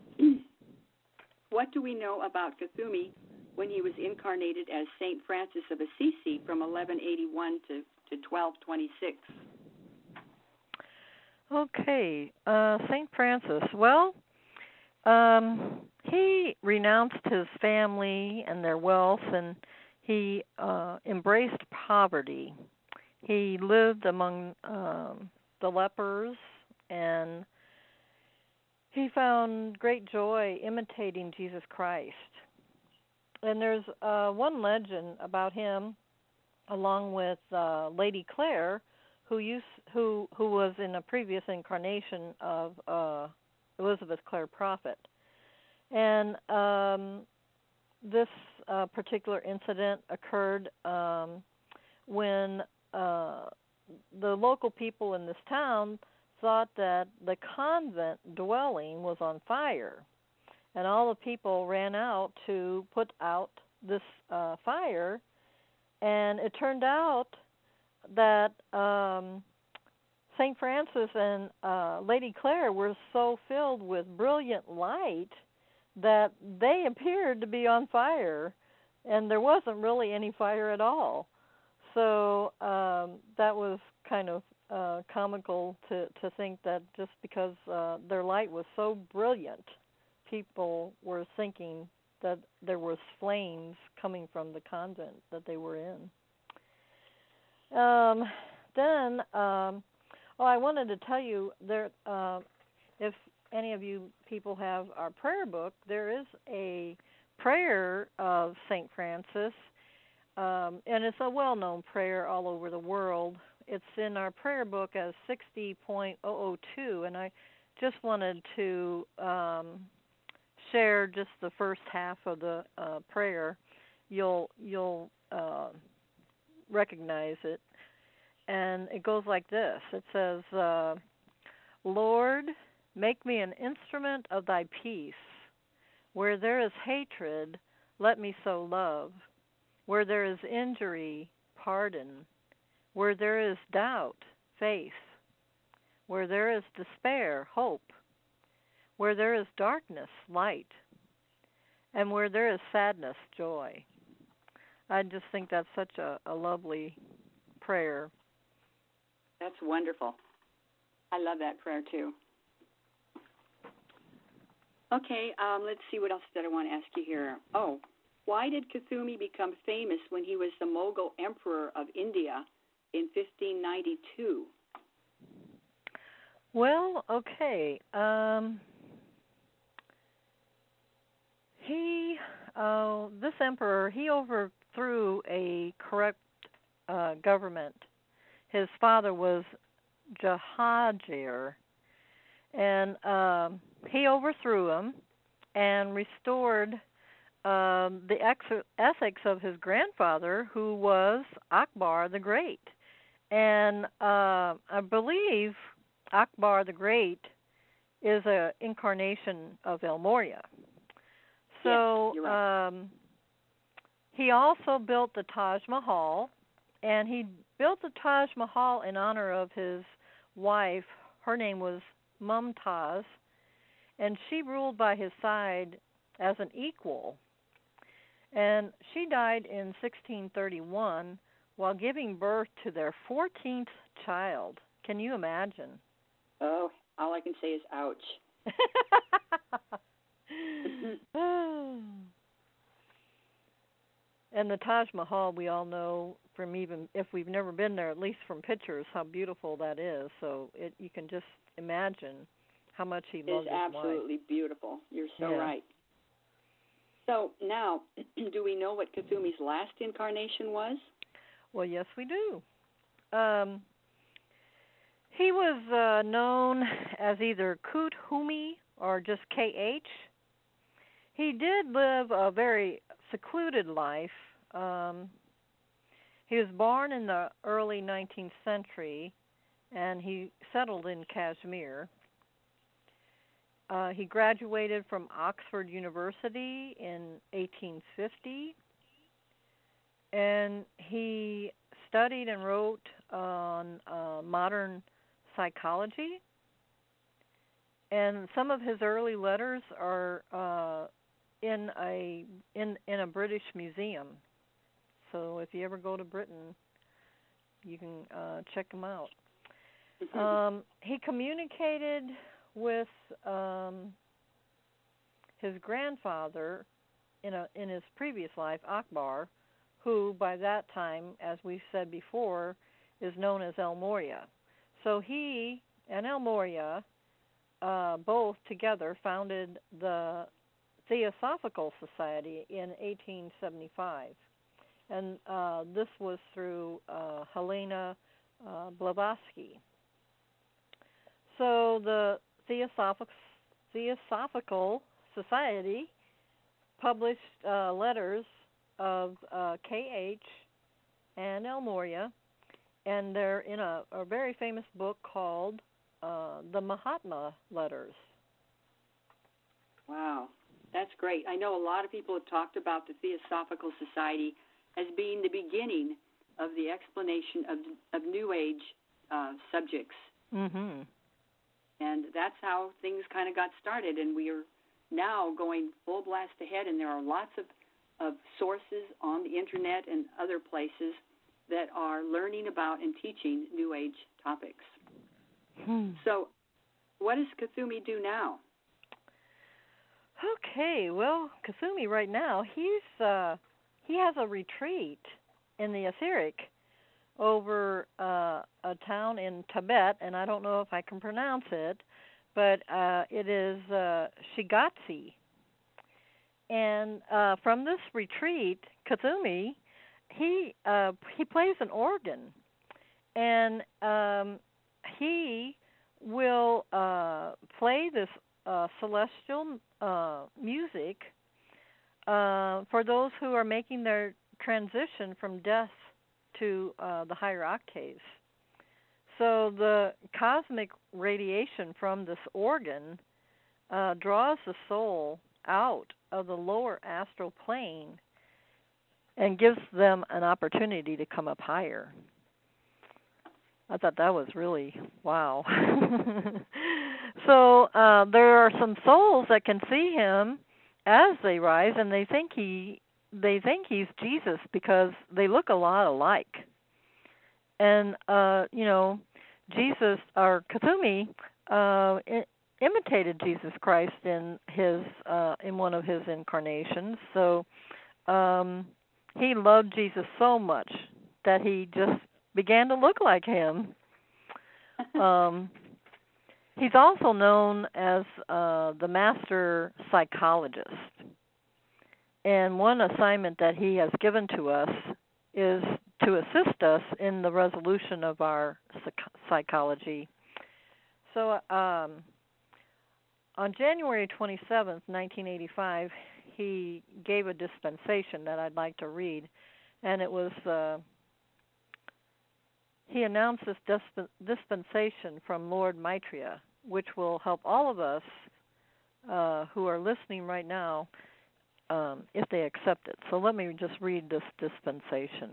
what do we know about Cthulhu when he was incarnated as Saint Francis of Assisi from eleven eighty-one to, to twelve twenty-six? Okay, uh, Saint Francis. Well, um, he renounced his family and their wealth, and he uh, embraced poverty. He lived among um, the lepers, and he found great joy imitating Jesus Christ. And there's uh, one legend about him, along with uh, Lady Clare, who used who who was in a previous incarnation of uh, Elizabeth Clare Prophet. And um, this uh, particular incident occurred um, when uh, the local people in this town thought that the convent dwelling was on fire. And all the people ran out to put out this uh, fire. And it turned out that um, Saint Francis and uh, Lady Clare were so filled with brilliant light that they appeared to be on fire, and there wasn't really any fire at all. So um, that was kind of uh, comical to, to think that just because uh, their light was so brilliant, people were thinking that there was flames coming from the convent that they were in. Um, then, um, oh, I wanted to tell you there. Uh, if any of you people have our prayer book, there is a prayer of Saint Francis, um, and it's a well-known prayer all over the world. It's in our prayer book as sixty point oh oh two, and I just wanted to um, share just the first half of the uh, prayer. You'll you'll uh, recognize it, and it goes like this. It says, uh, Lord, make me an instrument of thy peace. Where there is hatred, let me sow love. Where there is injury, pardon. Where there is doubt, faith. Where there is despair, hope. Where there is darkness, light. And where there is sadness, joy. I just think that's such a, a lovely prayer. That's wonderful. I love that prayer too. Okay, um, let's see what else did I want to ask you here. Oh, why did Kuthumi become famous when he was the Mughal Emperor of India in fifteen ninety-two? Well, okay. Um, he, uh, this emperor, he overthrew a corrupt uh, government. His father was Jahangir, and um, he overthrew him and restored um, the ex- ethics of his grandfather, who was Akbar the Great. And uh, I believe Akbar the Great is an incarnation of El Morya. So yes, you're right. um, he also built the Taj Mahal, and he built the Taj Mahal in honor of his wife. Her name was Mumtaz, and she ruled by his side as an equal. And she died in sixteen thirty-one while giving birth to their fourteenth child. Can you imagine? Oh, all I can say is ouch. And the Taj Mahal, we all know from, even if we've never been there, at least from pictures, how beautiful that is. So it, you can just imagine how much he loved his wife. It's absolutely beautiful. You're so yeah. right. So now, do we know what Kuthumi's last incarnation was? Well, yes, we do. Um, he was uh, known as either Kuthumi or just K H. He did live a very secluded life. Um, he was born in the early nineteenth century, and he settled in Kashmir. Uh, he graduated from Oxford University in eighteen fifty, and he studied and wrote on uh, modern psychology. And some of his early letters are uh, in a in in a British museum. So if you ever go to Britain, you can uh, check them out. um, he communicated with um, his grandfather in a in his previous life, Akbar, who by that time, as we said before, is known as El Morya. So he and El Morya uh, both together founded the Theosophical Society in eighteen seventy-five. And uh, this was through uh, Helena uh, Blavatsky. So the Theosophic, Theosophical Society published uh, letters of uh, K H and El Morya, and they're in a, a very famous book called uh, the Mahatma Letters. Wow, that's great. I know a lot of people have talked about the Theosophical Society as being the beginning of the explanation of of New Age uh, subjects. Mm-hmm. And that's how things kind of got started, and we are now going full blast ahead, and there are lots of, of sources on the Internet and other places that are learning about and teaching New Age topics. Hmm. So what does Kuthumi do now? Okay, well, Kuthumi right now, he's uh, he has a retreat in the etheric over uh, a town in Tibet, and I don't know if I can pronounce it, but uh, it is uh, Shigatse. And uh, from this retreat, Kuthumi, he uh, he plays an organ, and um, he will uh, play this uh, celestial uh, music uh, for those who are making their transition from death to uh, the higher octaves. So the cosmic radiation from this organ uh, draws the soul out of the lower astral plane and gives them an opportunity to come up higher. I thought that was really wow. So uh, there are some souls that can see him as they rise, and they think he they think he's Jesus because they look a lot alike. And uh, you know, Jesus or Kuthumi uh, I- imitated Jesus Christ in his uh, in one of his incarnations. So um, he loved Jesus so much that he just began to look like him. Um, he's also known as uh, the master psychologist. And one assignment that he has given to us is to assist us in the resolution of our psych- psychology. So um, on January twenty-seventh, nineteen eighty-five, he gave a dispensation that I'd like to read. And it was... Uh, He announced this disp- dispensation from Lord Maitreya, which will help all of us uh, who are listening right now um, if they accept it. So let me just read this dispensation.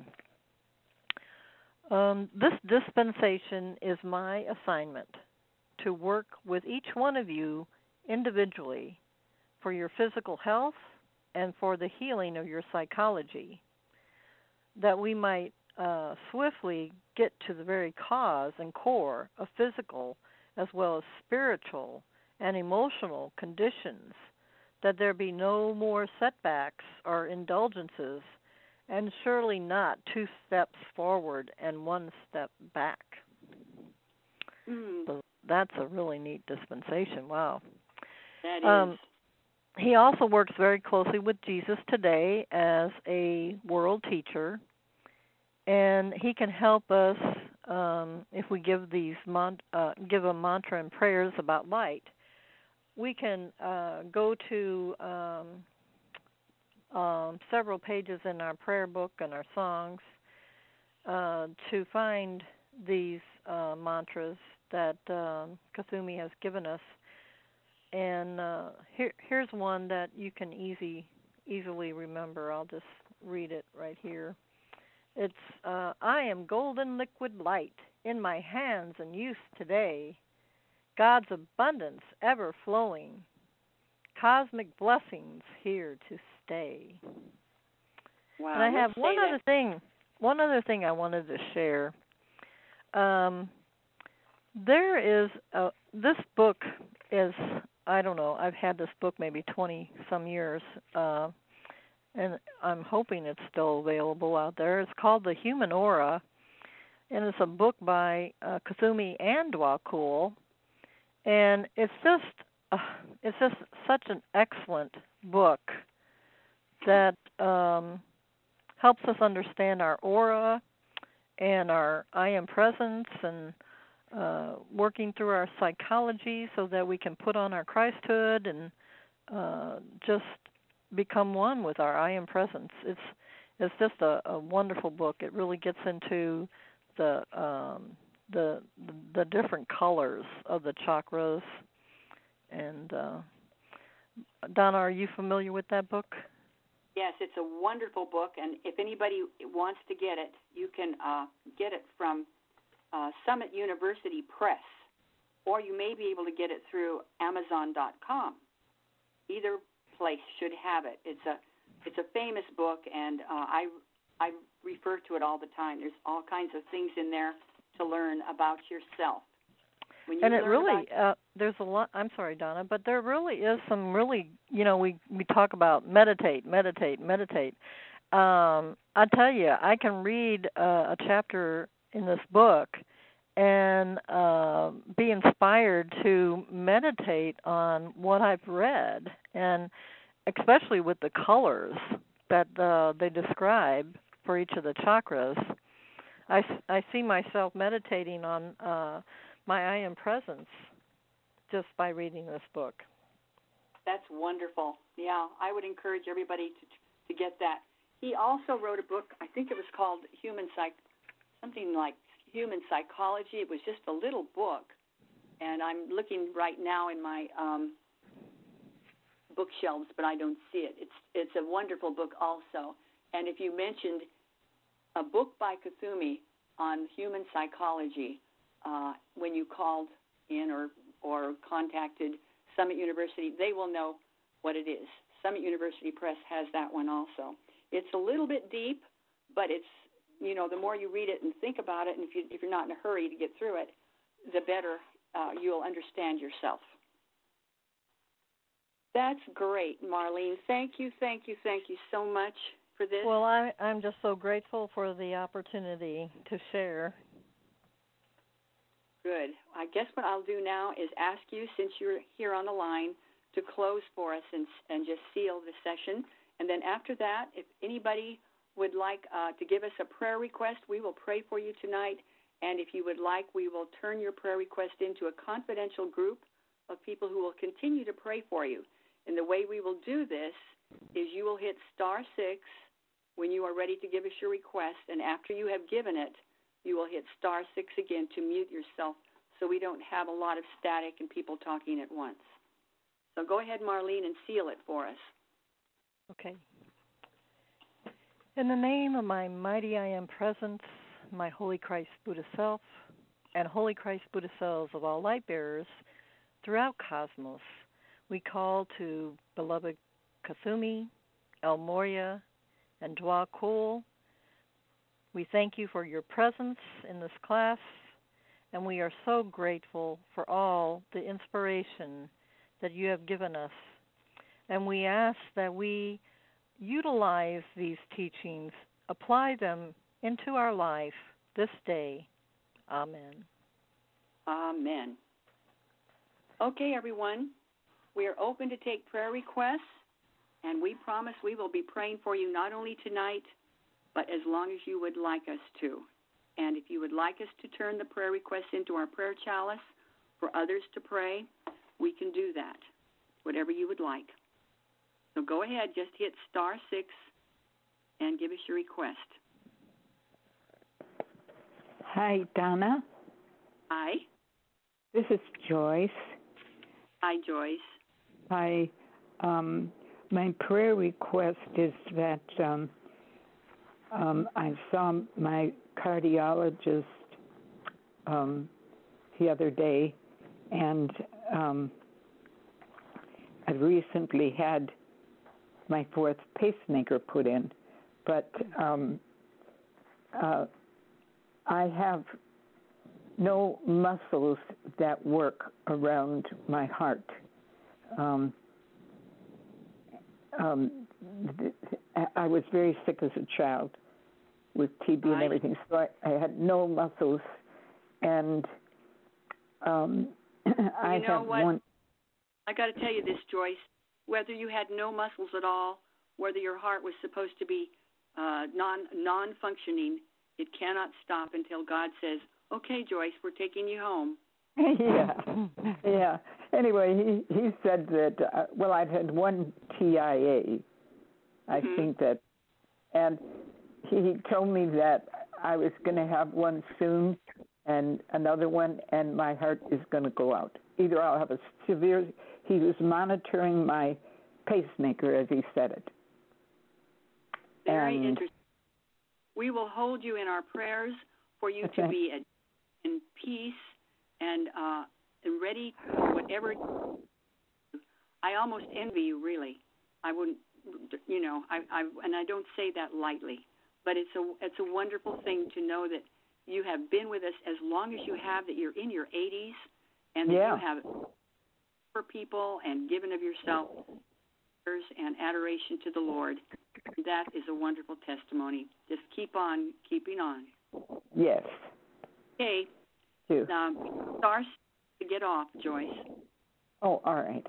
Um, this dispensation is my assignment to work with each one of you individually for your physical health and for the healing of your psychology, that we might Uh, swiftly get to the very cause and core of physical as well as spiritual and emotional conditions, that there be no more setbacks or indulgences, and surely not two steps forward and one step back. Mm. So that's a really neat dispensation. Wow. That is. Um, he also works very closely with Jesus today as a world teacher. And he can help us um, if we give these mon- uh, give a mantra and prayers about light. We can uh, go to um, um, several pages in our prayer book and our songs uh, to find these uh, mantras that um, Kuthumi has given us. And uh, here, here's one that you can easy easily remember. I'll just read it right here. It's, uh, I am golden liquid light in my hands and use today, God's abundance ever flowing, cosmic blessings here to stay. Wow. And I have let's one say other that. thing, one other thing I wanted to share. Um, there is a, this book is, I don't know, I've had this book maybe twenty some years, uh, and I'm hoping it's still available out there. It's called The Human Aura, and it's a book by uh, Kuthumi and Dwakul, and it's just uh, it's just such an excellent book that um, helps us understand our aura and our I am presence, and uh, working through our psychology so that we can put on our Christhood and uh, just become one with our I am presence. It's it's just a, a wonderful book. It really gets into the um, the the different colors of the chakras. And uh, Donna, are you familiar with that book? Yes, it's a wonderful book, and if anybody wants to get it, you can uh, get it from uh, Summit University Press, or you may be able to get it through Amazon dot com. Either place should have it. It's a it's a famous book, and uh, I I refer to it all the time. There's all kinds of things in there to learn about yourself. When you and it learn really, about, uh, there's a lot, I'm sorry, Donna, but there really is some really, you know, we, we talk about meditate, meditate, meditate. Um, I tell you, I can read uh, a chapter in this book and uh, be inspired to meditate on what I've read, and especially with the colors that uh, they describe for each of the chakras. I, I see myself meditating on uh, my I am presence just by reading this book. That's wonderful. Yeah, I would encourage everybody to to get that. He also wrote a book, I think it was called Human Psych, something like Human Psychology. It was just a little book, and I'm looking right now in my um, bookshelves, but I don't see it. It's it's a wonderful book also. And if you mentioned a book by Kuthumi on human psychology, uh, when you called in or or contacted Summit University, they will know what it is. Summit University Press has that one also. It's a little bit deep, but it's, you know, the more you read it and think about it, and if, you, if you're not in a hurry to get through it, the better uh, you'll understand yourself. That's great, Marlene. Thank you, thank you, thank you so much for this. Well, I, I'm just so grateful for the opportunity to share. Good. I guess what I'll do now is ask you, since you're here on the line, to close for us and, and just seal the session. And then after that, if anybody would like uh, to give us a prayer request, we will pray for you tonight. And if you would like, we will turn your prayer request into a confidential group of people who will continue to pray for you. And the way we will do this is you will hit star six when you are ready to give us your request. And after you have given it, you will hit star six again to mute yourself so we don't have a lot of static and people talking at once. So go ahead, Marlene, and seal it for us. Okay. In the name of my mighty I am presence, my Holy Christ Buddha self, and Holy Christ Buddha selves of all light bearers throughout cosmos, we call to beloved Kuthumi, El Morya, and Dwakul. We thank you for your presence in this class, and we are so grateful for all the inspiration that you have given us. And we ask that we utilize these teachings, apply them into our life this day. Amen. Amen. Okay, everyone. We are open to take prayer requests, and we promise we will be praying for you not only tonight, but as long as you would like us to. And if you would like us to turn the prayer requests into our prayer chalice for others to pray, we can do that, whatever you would like. So go ahead, just hit star six and give us your request. Hi, Donna. Hi. This is Joyce. Hi, Joyce. Hi. Um, my prayer request is that um, um, I saw my cardiologist um, the other day, and um, I've recently had my fourth pacemaker put in, but um, uh, I have no muscles that work around my heart. Um, um, th- I was very sick as a child with T B and everything, so I, I had no muscles, and um, I you know have what? one. I got to tell you this, Joyce. Whether you had no muscles at all, whether your heart was supposed to be uh, non non functioning, it cannot stop until God says, "Okay, Joyce, we're taking you home." yeah, yeah. Anyway, he he said that. Uh, well, I've had one T I A. I mm-hmm. think that, and he, he told me that I was going to have one soon, and another one, and my heart is going to go out. Either I'll have a severe. He was monitoring my pacemaker, as he said it. Very and, interesting. We will hold you in our prayers for you okay. to be at, in peace and uh, and ready for whatever. I almost envy you, really. I wouldn't, you know, I, I and I don't say that lightly, but it's a it's a wonderful thing to know that you have been with us as long as you have, that you're in your eighties, and that yeah. you have for people and given of yourself and adoration to the Lord. That is a wonderful testimony. Just keep on keeping on. Yes. Okay. Too. Um, stars to get off, Joyce. Oh, all right.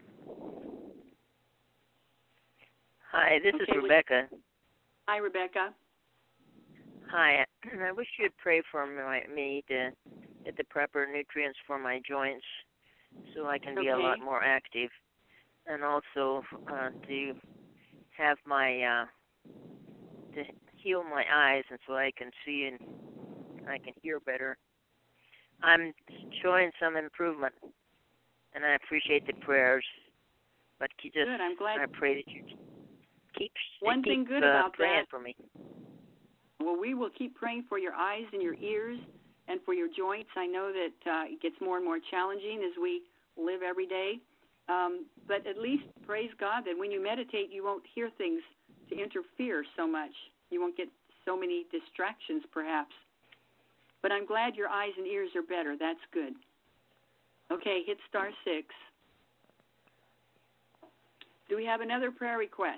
Hi, this okay, is Rebecca. Hi, Rebecca. Hi. I wish you'd pray for my, me to get the proper nutrients for my joints so I can be okay. a lot more active, and also uh, to have my uh, to heal my eyes, and so I can see and I can hear better. I'm showing some improvement, and I appreciate the prayers. But just good. I'm glad. I pray that you keep one keep, thing good uh, about praying that. for me. Well, we will keep praying for your eyes and your ears and for your joints. I know that uh, it gets more and more challenging as we live every day. Um, but at least, praise God, that when you meditate, you won't hear things to interfere so much. You won't get so many distractions, perhaps. But I'm glad your eyes and ears are better. That's good. Okay, hit star six. Do we have another prayer request?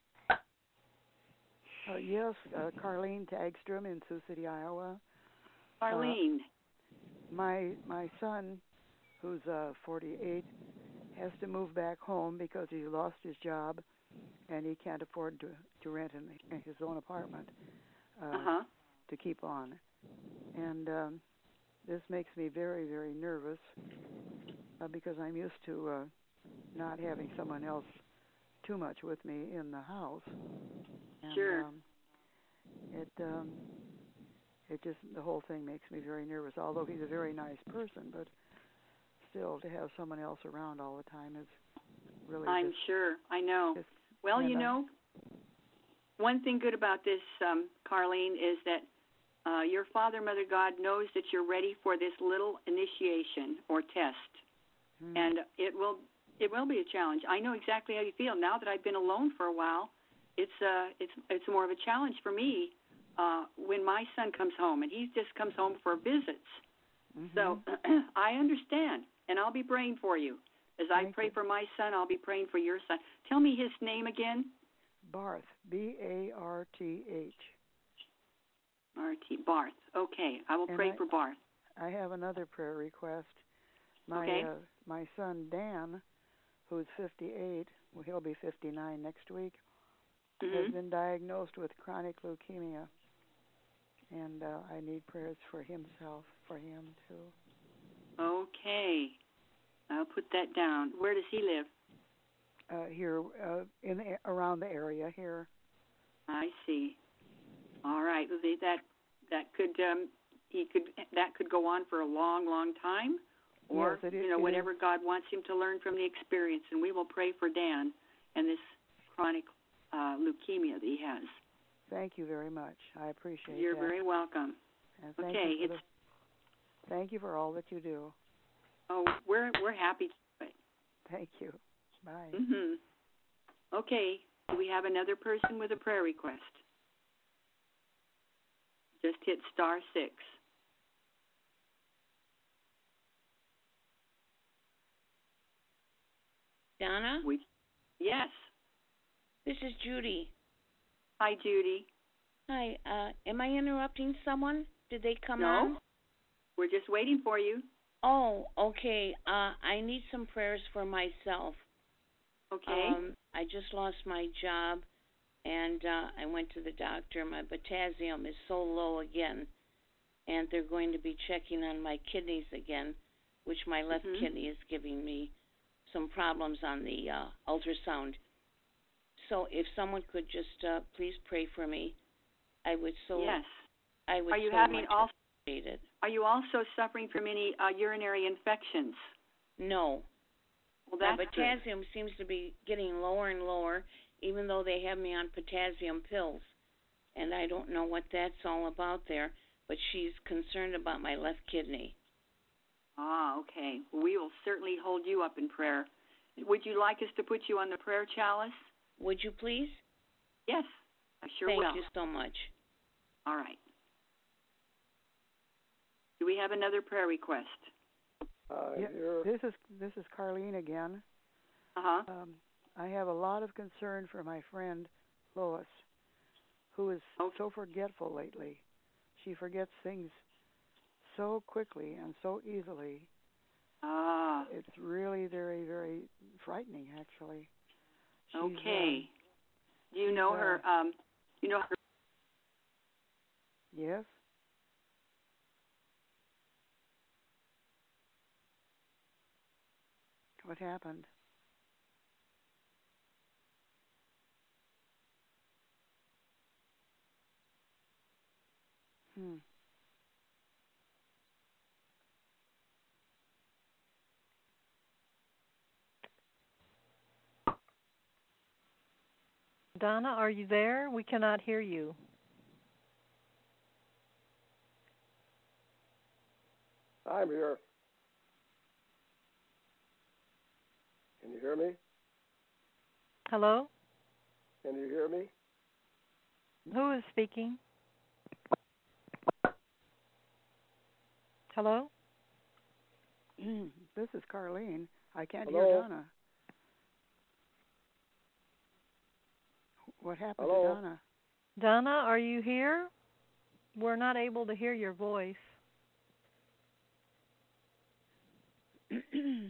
Uh, yes, uh, Carlene Tagstrom in Sioux City, Iowa. Carlene. Uh, my my son, who's uh, forty-eight, has to move back home because he lost his job and he can't afford to, to rent in, in his own apartment uh, uh-huh. to keep on. And um, this makes me very, very nervous uh, because I'm used to uh, not having someone else too much with me in the house. And, sure. Um, it um, it just the whole thing makes me very nervous. Although he's a very nice person, but still to have someone else around all the time is really. I'm just, sure. I know. Just, well, you I, know, one thing good about this, um, Carlene, is that uh, your Father, Mother God knows that you're ready for this little initiation or test, hmm. and it will it will be a challenge. I know exactly how you feel. Now that I've been alone for a while, it's uh it's it's more of a challenge for me uh, when my son comes home, and he just comes home for visits. Mm-hmm. So I understand, and I'll be praying for you. As Thank I pray you. for my son, I'll be praying for your son. Tell me his name again. Barth, B A R T H. R T Barth. Okay, I will and pray I, for Barth. I have another prayer request. My okay. uh, my son Dan, who's fifty-eight, well, he'll be fifty-nine next week, mm-hmm. has been diagnosed with chronic leukemia, and uh, I need prayers for himself, for him too. Okay, I'll put that down. Where does he live? Uh, here, uh, in the, around the area here. I see. All right, well, that that could um, he could that could go on for a long, long time, or yes, it, you know it whatever is. God wants him to learn from the experience. And we will pray for Dan and this chronic uh, leukemia that he has. Thank you very much. I appreciate You're that. You're very welcome. And thank okay, you for it's. The, thank you for all that you do. Oh, we're we're happy to do it. Thank you. Bye. Mhm. Okay. Do we have another person with a prayer request? Just hit star six. Donna? We, yes. This is Judy. Hi, Judy. Hi, uh, am I interrupting someone? Did they come no. on? No, we're just waiting for you. Oh, okay. Uh, I need some prayers for myself. Okay. Um, I just lost my job, and uh, I went to the doctor. My potassium is so low again, and they're going to be checking on my kidneys again, which my left mm-hmm. kidney is giving me some problems on the uh, ultrasound. So if someone could just uh, please pray for me, I would so. Yes. I would Are you so having much also, appreciate it. Are you also suffering from any uh, urinary infections? No. Well, that's my potassium good. seems to be getting lower and lower, even though they have me on potassium pills. And I don't know what that's all about there, but she's concerned about my left kidney. Ah, okay. We will certainly hold you up in prayer. Would you like us to put you on the prayer chalice? Would you please? Yes, I sure Thank will. Thank you so much. All right. Do we have another prayer request? Uh, yeah, this is this is Carlene again. Uh-huh. Um, I have a lot of concern for my friend Lois, who is okay. so forgetful lately. She forgets things so quickly and so easily. Ah. It's really very, very frightening, actually. She's, okay. Um, Do you know uh, her? Um, you know her? Yes. What happened? Hmm. Donna, are you there? We cannot hear you. I'm here. Can you hear me? Hello? Can you hear me? Who is speaking? Hello? This is Carlene. I can't Hello? hear Donna. What happened Hello? to Donna? Donna, are you here? We're not able to hear your voice. I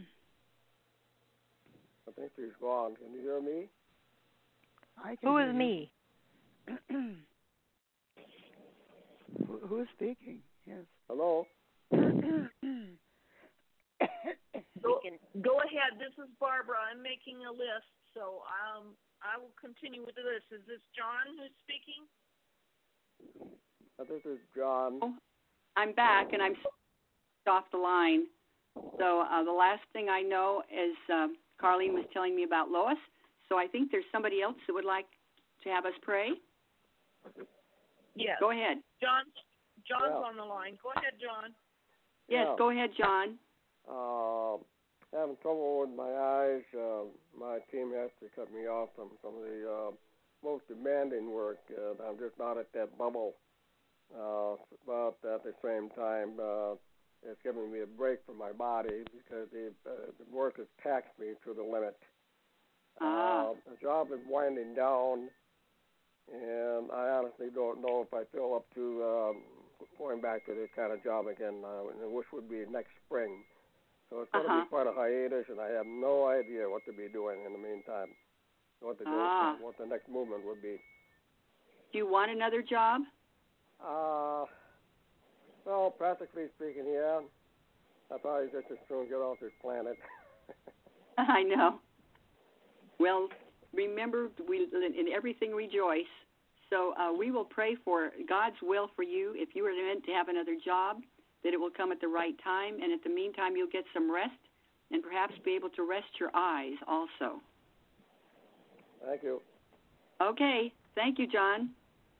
think she's gone. Can you hear me? I can Who hear is you. me? Who, who is speaking? Yes. Hello? Go, go ahead. This is Barbara. I'm making a list, so um, I will continue with the list. Is this John who's speaking? I think it's John. I'm back, and I'm off the line. So uh, the last thing I know is um, Carlene was telling me about Lois. So I think there's somebody else that would like to have us pray. Yes. Go ahead. John, John's yeah. on the line. Go ahead, John. Yes, yeah. go ahead, John. Uh, having trouble with my eyes. Uh, my team has to cut me off from some of the uh, most demanding work. Uh, I'm just not at that bubble. Uh, but at the same time, uh, it's giving me a break from my body because the, uh, the work has taxed me to the limit. Ah. Uh, the job is winding down, and I honestly don't know if I feel up to um, going back to this kind of job again, uh, which would be next spring. So it's going to uh-huh. be quite a hiatus, and I have no idea what to be doing in the meantime, what the, ah. what the next movement would be. Do you want another job? Uh, well, practically speaking, yeah. I probably just as soon get off this planet. I know. Well, remember, we in everything rejoice. So uh, we will pray for God's will for you. If you are meant to have another job, that it will come at the right time. And at the meantime, you'll get some rest and perhaps be able to rest your eyes also. Thank you. Okay. Thank you, John.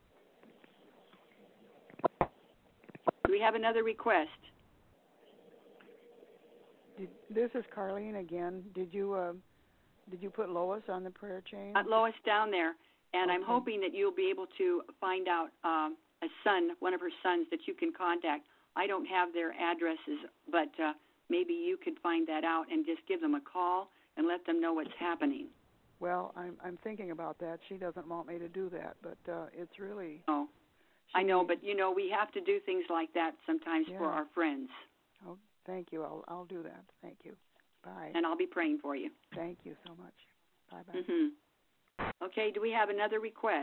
Do we have another request? Did, this is Carlene again. Did you uh, did you put Lois on the prayer chain? Uh, Lois down there, and okay. I'm hoping that you'll be able to find out um, a son, one of her sons, that you can contact. I don't have their addresses, but uh, maybe you could find that out and just give them a call and let them know what's happening. Well, I'm I'm thinking about that. She doesn't want me to do that, but uh, it's really. Oh, she, I know, but you know we have to do things like that sometimes yeah. for our friends. Oh, thank you. I'll I'll do that. Thank you. Bye. And I'll be praying for you. Thank you so much. Bye bye. Mhm. Okay. Do we have another request?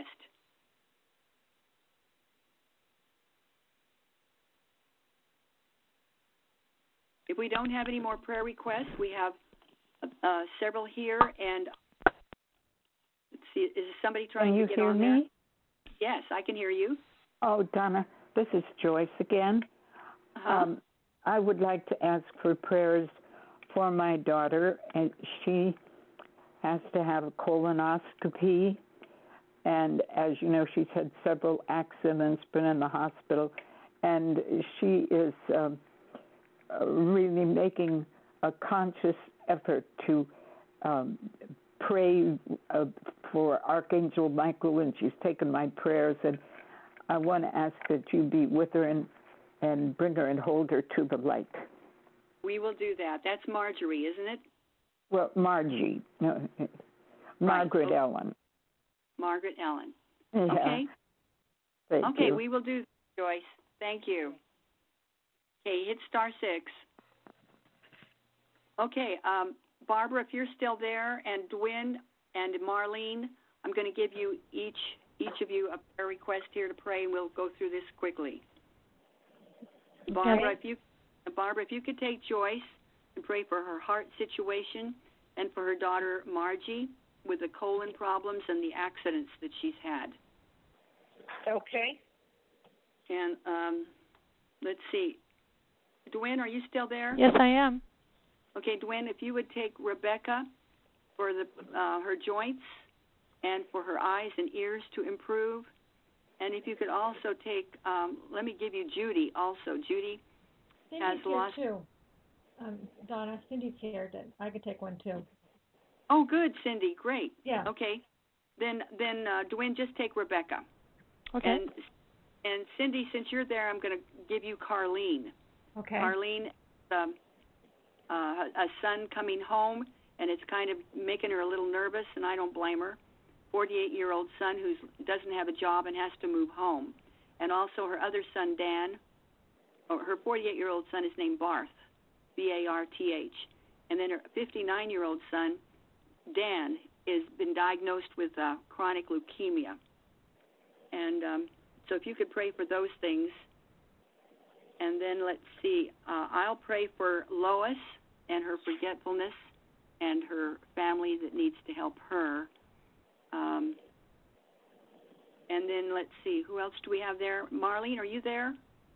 If we don't have any more prayer requests, we have uh, several here. And let's see, is somebody trying Can you to get hear on me? there? Yes, I can hear you. Oh, Donna, this is Joyce again. Uh-huh. Um, I would like to ask for prayers for my daughter, and she has to have a colonoscopy. And as you know, she's had several accidents, been in the hospital, and she is um, uh, really making a conscious effort to um, pray uh, for Archangel Michael, and she's taken my prayers. And I want to ask that you be with her and and bring her and hold her to the light. We will do that. That's Marjorie, isn't it? Well, Margie, no, Margaret Right. Ellen. Margaret Ellen. Yeah. Okay. Thank okay, you. we will do that, Joyce. Thank you. Okay, hit star six. Okay, um, Barbara, if you're still there, and Dwynn and Marlene, I'm going to give you each each of you a prayer request here to pray, and we'll go through this quickly. Barbara, if you Barbara, if you could take Joyce and pray for her heart situation and for her daughter Margie with the colon problems and the accidents that she's had. Okay. And um, let's see. Dwynn, are you still there? Yes, I am. Okay, Dwynn, if you would take Rebecca for the uh, her joints and for her eyes and ears to improve. And if you could also take, um, let me give you Judy also. Judy Cindy's has here lost. too. Um, Donna, Cindy's here. I could take one too. Oh, good, Cindy. Great. Yeah. Okay. Then, then uh, Dwynn, just take Rebecca. Okay. And and Cindy, since you're there, I'm going to give you Carlene. Okay. Carlene, um, uh, a son coming home, and it's kind of making her a little nervous, and I don't blame her. forty-eight-year-old son who doesn't have a job and has to move home. And also her other son, Dan, or her forty-eight-year-old son is named Barth, B A R T H. And then her fifty-nine-year-old son, Dan, has been diagnosed with uh, chronic leukemia. And um, so if you could pray for those things. And then let's see, uh, I'll pray for Lois and her forgetfulness and her family that needs to help her. Um, and then let's see, who else do we have there? Marlene, are you there?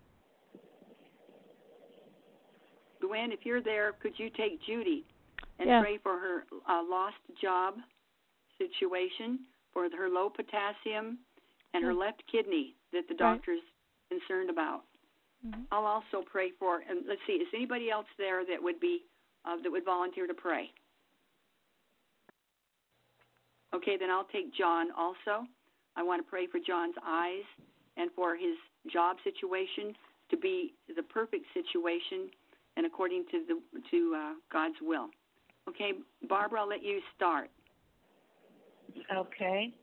Gwen, if you're there, could you take Judy and yeah. pray for her uh, lost job situation, for her low potassium, and her left kidney that the doctor's right. concerned about? Mm-hmm. I'll also pray for, and let's see, is anybody else there that would be uh, that would volunteer to pray? Okay, then I'll take John also. I want to pray for John's eyes and for his job situation to be the perfect situation and according to the to uh, God's will. Okay, Barbara, I'll let you start. Okay.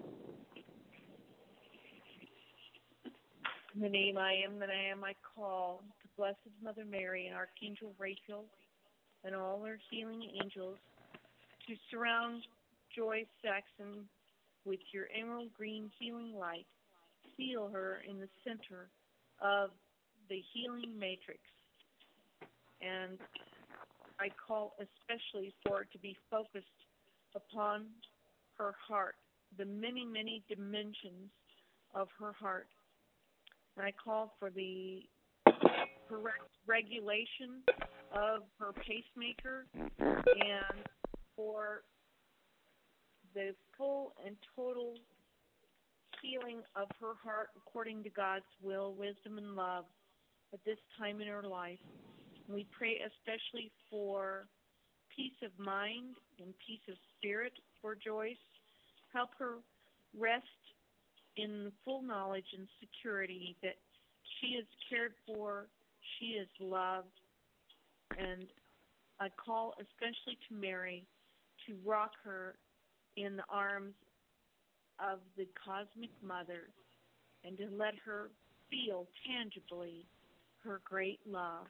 In the name I am that I am, I call the Blessed Mother Mary and Archangel Raphael and all her healing angels to surround Joyce Saxon with your emerald green healing light. Seal her in the center of the healing matrix. And I call especially for it to be focused upon her heart, the many, many dimensions of her heart. And I call for the correct regulation of her pacemaker and for the full and total healing of her heart according to God's will, wisdom, and love at this time in her life. And we pray especially for peace of mind and peace of spirit for Joyce. Help her rest in full knowledge and security that she is cared for, she is loved. And I call especially to Mary to rock her in the arms of the Cosmic Mother and to let her feel tangibly her great love.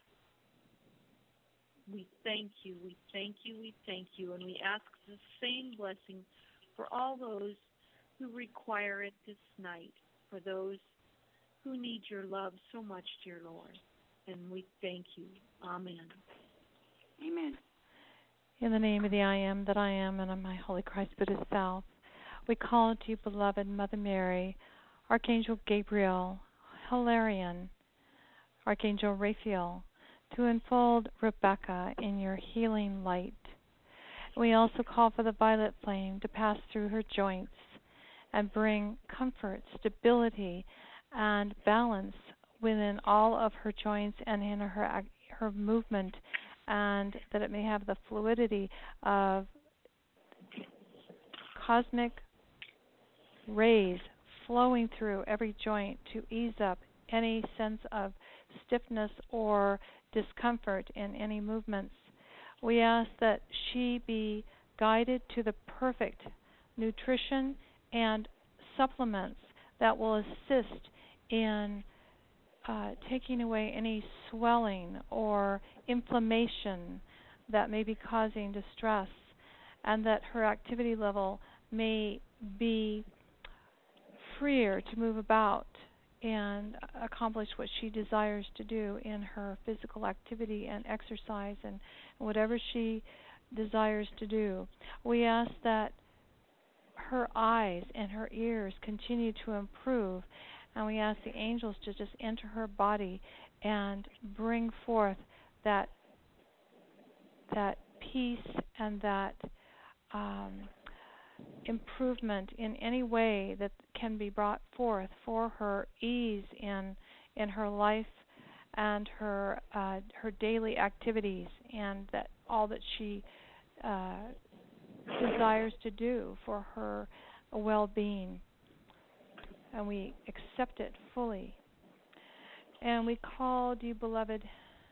We thank you, we thank you, we thank you, and we ask the same blessing for all those who require it this night, for those who need your love so much, dear Lord. And we thank you. Amen. Amen. In the name of the I Am that I Am and of my Holy Christ Buddha Self, we call to you, beloved Mother Mary, Archangel Gabriel, Hilarion, Archangel Raphael, to enfold Rebecca in your healing light. We also call for the violet flame to pass through her joints and bring comfort, stability, and balance within all of her joints and in her her movement, and that it may have the fluidity of cosmic rays flowing through every joint to ease up any sense of stiffness or discomfort in any movements. We ask that she be guided to the perfect nutrition and supplements that will assist in uh, taking away any swelling or inflammation that may be causing distress, and that her activity level may be freer to move about and accomplish what she desires to do in her physical activity and exercise and whatever she desires to do. We ask that her eyes and her ears continue to improve, and we ask the angels to just enter her body and bring forth that that peace and that um, improvement in any way that can be brought forth for her ease in in her life and her uh, her daily activities, and that all that she uh, desires to do for her well-being. And we accept it fully. And we call you, beloved,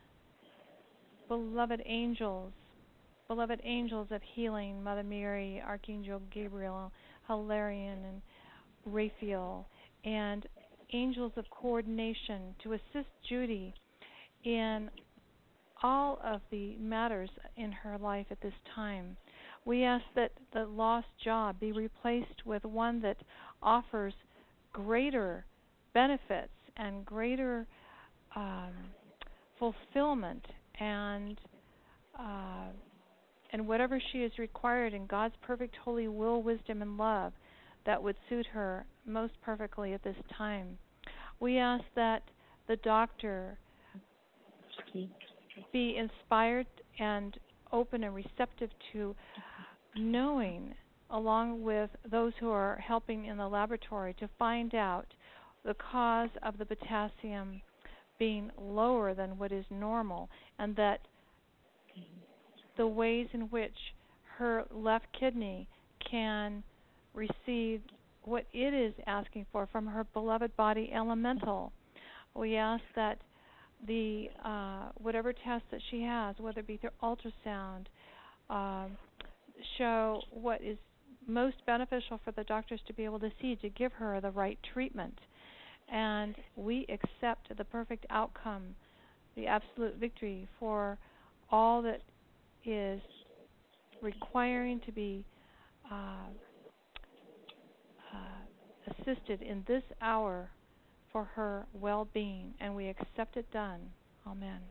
beloved angels, beloved angels of healing, Mother Mary, Archangel Gabriel, Hilarion, and Raphael, and angels of coordination to assist Judy in all of the matters in her life at this time. We ask that the lost job be replaced with one that offers greater benefits and greater um, fulfillment and uh, and whatever she is required in God's perfect holy will, wisdom, and love that would suit her most perfectly at this time. We ask that the doctor be inspired and open and receptive to knowing, along with those who are helping in the laboratory, to find out the cause of the potassium being lower than what is normal, and that the ways in which her left kidney can receive what it is asking for from her beloved body elemental. We ask that the uh, whatever test that she has, whether it be through ultrasound, uh, show what is most beneficial for the doctors to be able to see to give her the right treatment. And we accept the perfect outcome, the absolute victory for all that is requiring to be uh, uh, assisted in this hour for her well-being, and we accept it done. Amen.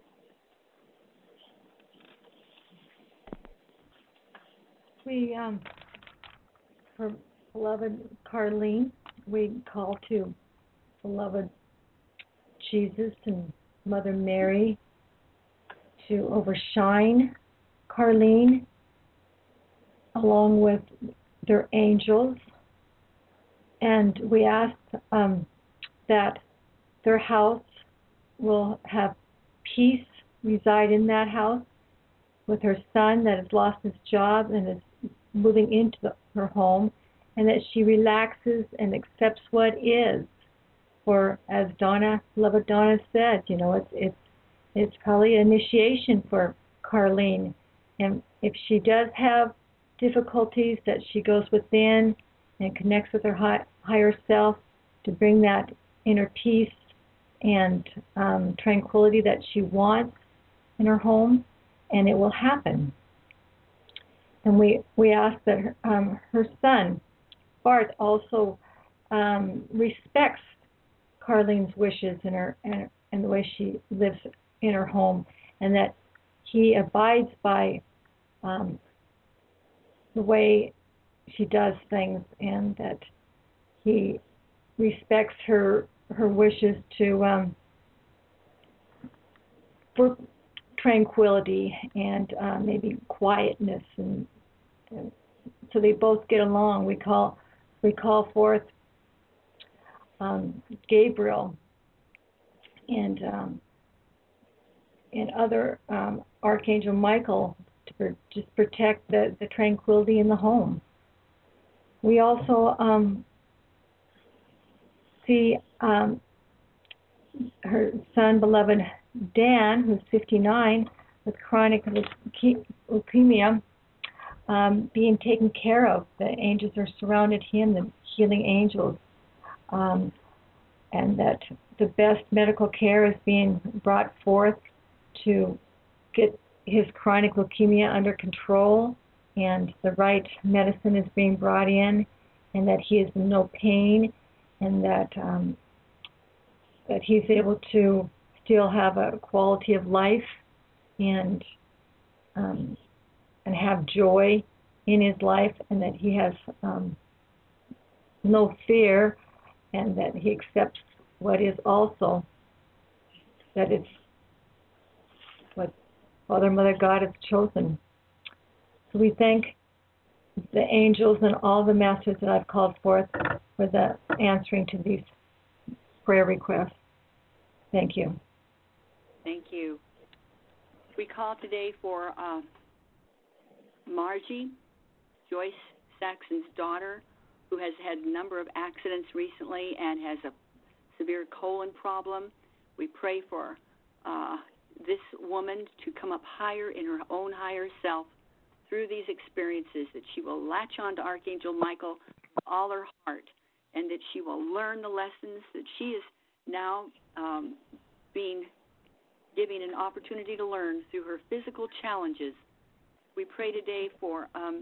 We, um, for beloved Carlene, we call to beloved Jesus and Mother Mary to overshine Carlene along with their angels, and we ask um, that their house will have peace reside in that house, with her son that has lost his job and is moving into the, her home, and that she relaxes and accepts what is. For as Donna, beloved Donna said, you know, it's it's it's probably an initiation for Carlene, and if she does have difficulties, that she goes within and connects with her high, higher self to bring that inner peace and um, tranquility that she wants in her home, and it will happen. And we, we ask that her, um, her son, Bart, also um, respects Carlene's wishes and, her, and, and the way she lives in her home, and that he abides by um, the way she does things, and that he respects her her wishes to um, for tranquility and uh, maybe quietness, and, and so they both get along. We call we call forth um, Gabriel and um, and other um, Archangel Michael to per, just protect the, the tranquility in the home. We also um, see um, her son, beloved Dan, who's fifty-nine, with chronic leukemia, um, being taken care of. The angels are surrounded him, the healing angels, um, and that the best medical care is being brought forth to get his chronic leukemia under control, and the right medicine is being brought in, and that he is in no pain, and that um, that he's able to still have a quality of life and um, and have joy in his life, and that he has um, no fear, and that he accepts what is also, that it's what Father, Mother, God has chosen. So we thank the angels and all the masters that I've called forth for the answering to these prayer requests. Thank you. Thank you. We call today for uh, Margie, Joyce Saxon's daughter, who has had a number of accidents recently and has a severe colon problem. We pray for uh, this woman to come up higher in her own higher self through these experiences, that she will latch on to Archangel Michael with all her heart, and that she will learn the lessons that she is now um, being given an opportunity to learn through her physical challenges. We pray today for um,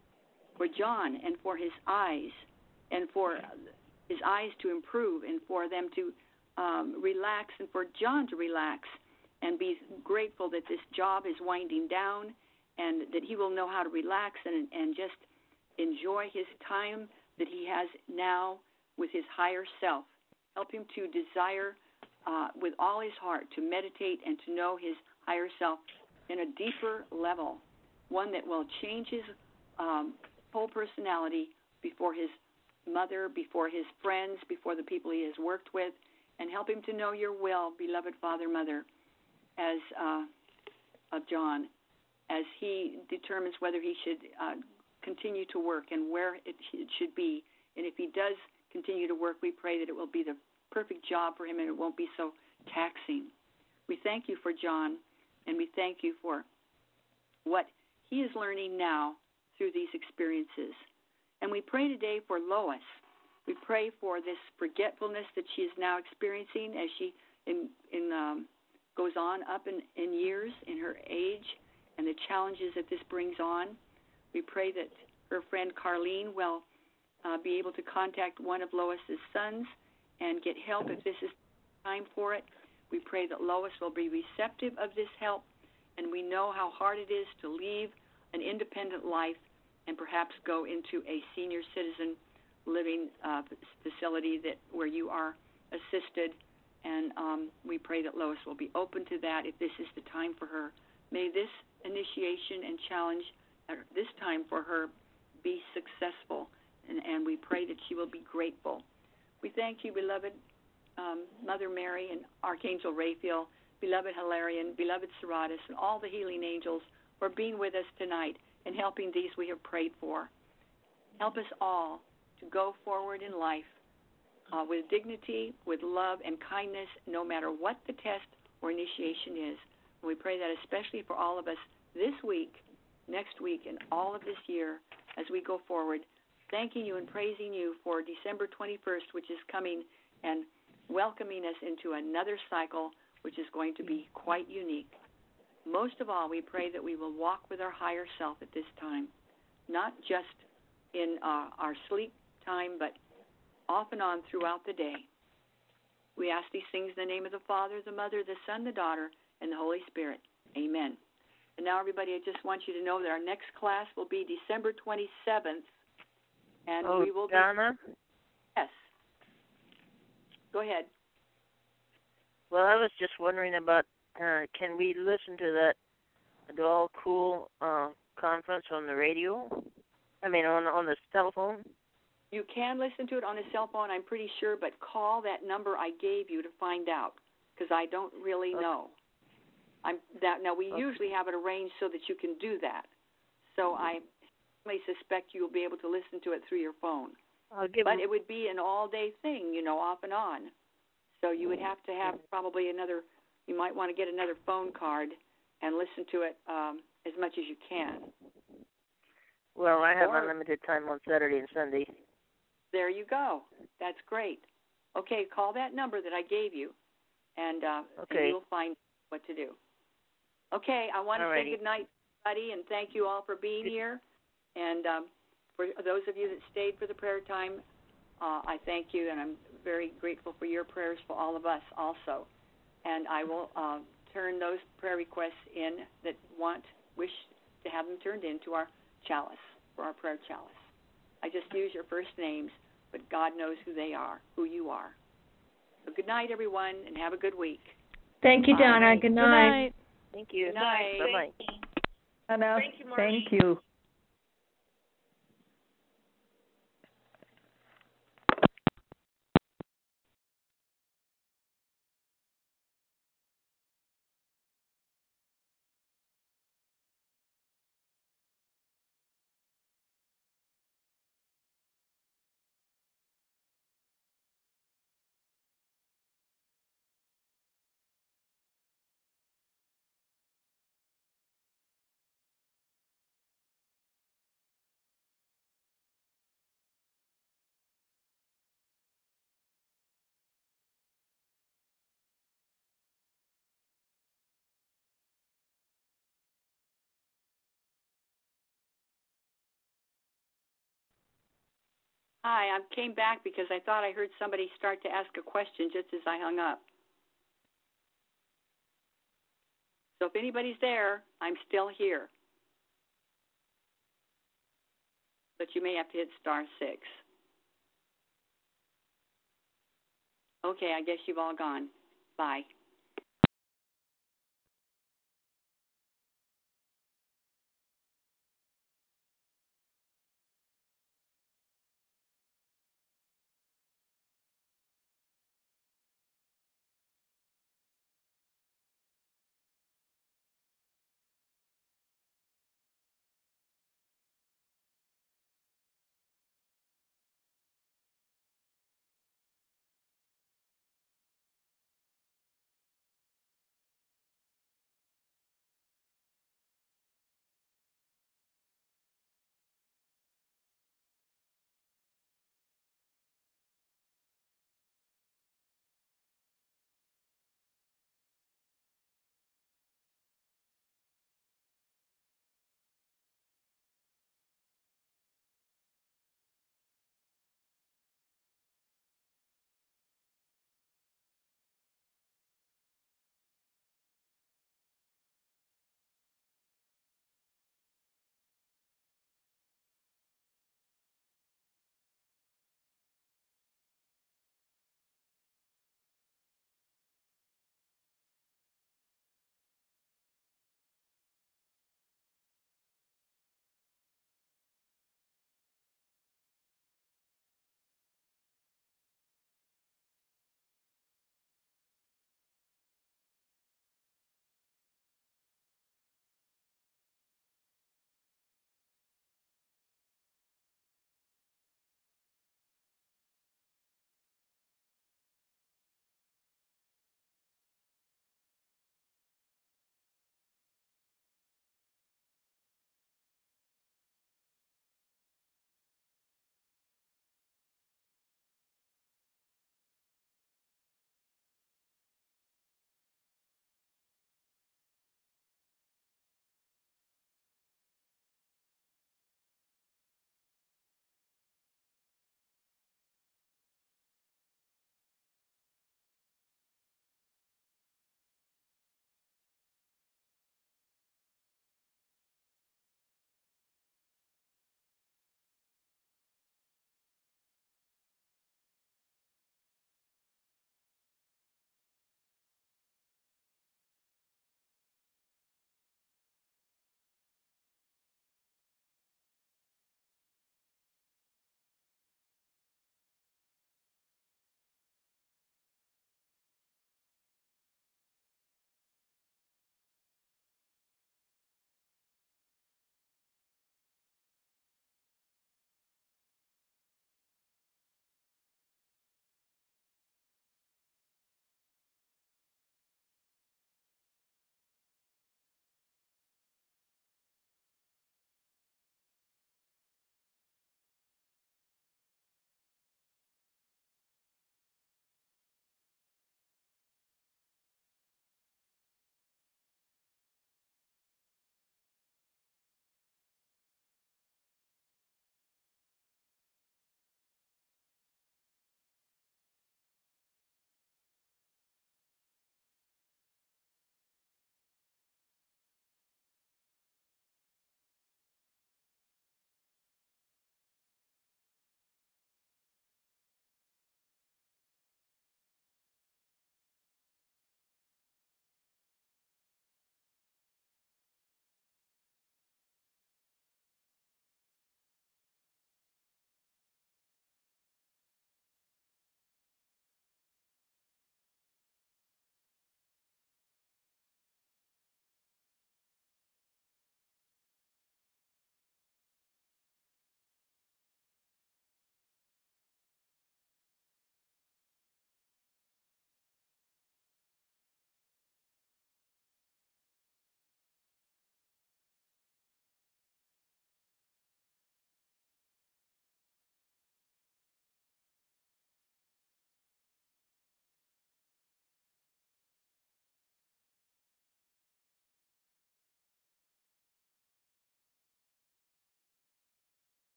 for John and for his eyes, and for his eyes to improve, and for them to um, relax, and for John to relax and be grateful that this job is winding down, and that he will know how to relax and, and just enjoy his time that he has now with his higher self. Help him to desire uh, with all his heart to meditate and to know his higher self in a deeper level, one that will change his um, whole personality before his mother, before his friends, before the people he has worked with, and help him to know your will, beloved Father, Mother, as uh, of John, as he determines whether he should uh, continue to work and where it, it should be. And if he does continue to work, we pray that it will be the perfect job for him and it won't be so taxing. We thank you for John, and we thank you for what he is learning now through these experiences. And we pray today for Lois. We pray for this forgetfulness that she is now experiencing as she in, in, um, goes on up in, in years, in her age, and the challenges that this brings on. We pray that her friend Carlene will uh, be able to contact one of Lois's sons and get help if this is time for it. We pray that Lois will be receptive of this help, and we know how hard it is to leave an independent life and perhaps go into a senior citizen living uh, facility that where you are assisted, and um, we pray that Lois will be open to that if this is the time for her. May this initiation and challenge uh, this time for her be successful, and, and we pray that she will be grateful. We thank you, beloved um, Mother Mary and Archangel Raphael, beloved Hilarion, beloved Serratus, and all the healing angels for being with us tonight and helping these we have prayed for. Help us all to go forward in life uh, with dignity, with love and kindness, no matter what the test or initiation is. And we pray that especially for all of us this week next week and all of this year as we go forward, thanking you and praising you for December twenty-first, which is coming, and welcoming us into another cycle, which is going to be quite unique. Most of all, we pray that we will walk with our higher self at this time, not just in uh, our sleep time, but off and on throughout the day. We ask these things in the name of the Father, the Mother, the Son, the Daughter, and the Holy Spirit. Amen. And now, everybody, I just want you to know that our next class will be December twenty-seventh, and oh, we will Donna? be... Yes. Go ahead. Well, I was just wondering about, uh, can we listen to that Adol Cool uh, conference on the radio? I mean, on on the telephone? You can listen to it on a cell phone, I'm pretty sure, but call that number I gave you to find out, because I don't really okay. know. I'm that now. We okay. usually have it arranged so that you can do that. So I may suspect you'll be able to listen to it through your phone. I'll give but them... it would be an all-day thing, you know, off and on. So you would have to have probably another. You might want to get another phone card and listen to it um, as much as you can. Well, I have or, unlimited time on Saturday and Sunday. There you go. That's great. Okay, call that number that I gave you, and, uh, okay. and you'll find what to do. Okay, I want to Alrighty. say good night, everybody, and thank you all for being here. And um, for those of you that stayed for the prayer time, uh, I thank you, and I'm very grateful for your prayers for all of us also. And I will uh, turn those prayer requests in that want, wish to have them turned into our chalice, for our prayer chalice. I just use your first names, but God knows who they are, who you are. So good night, everyone, and have a good week. Thank you, Bye. Donna. Good night. Good night. Thank you. Good night. Bye-bye. Anna, Thank you, Marty. thank you. Hi, I came back because I thought I heard somebody start to ask a question just as I hung up. So if anybody's there, I'm still here. But you may have to hit star six. Okay, I guess you've all gone. Bye.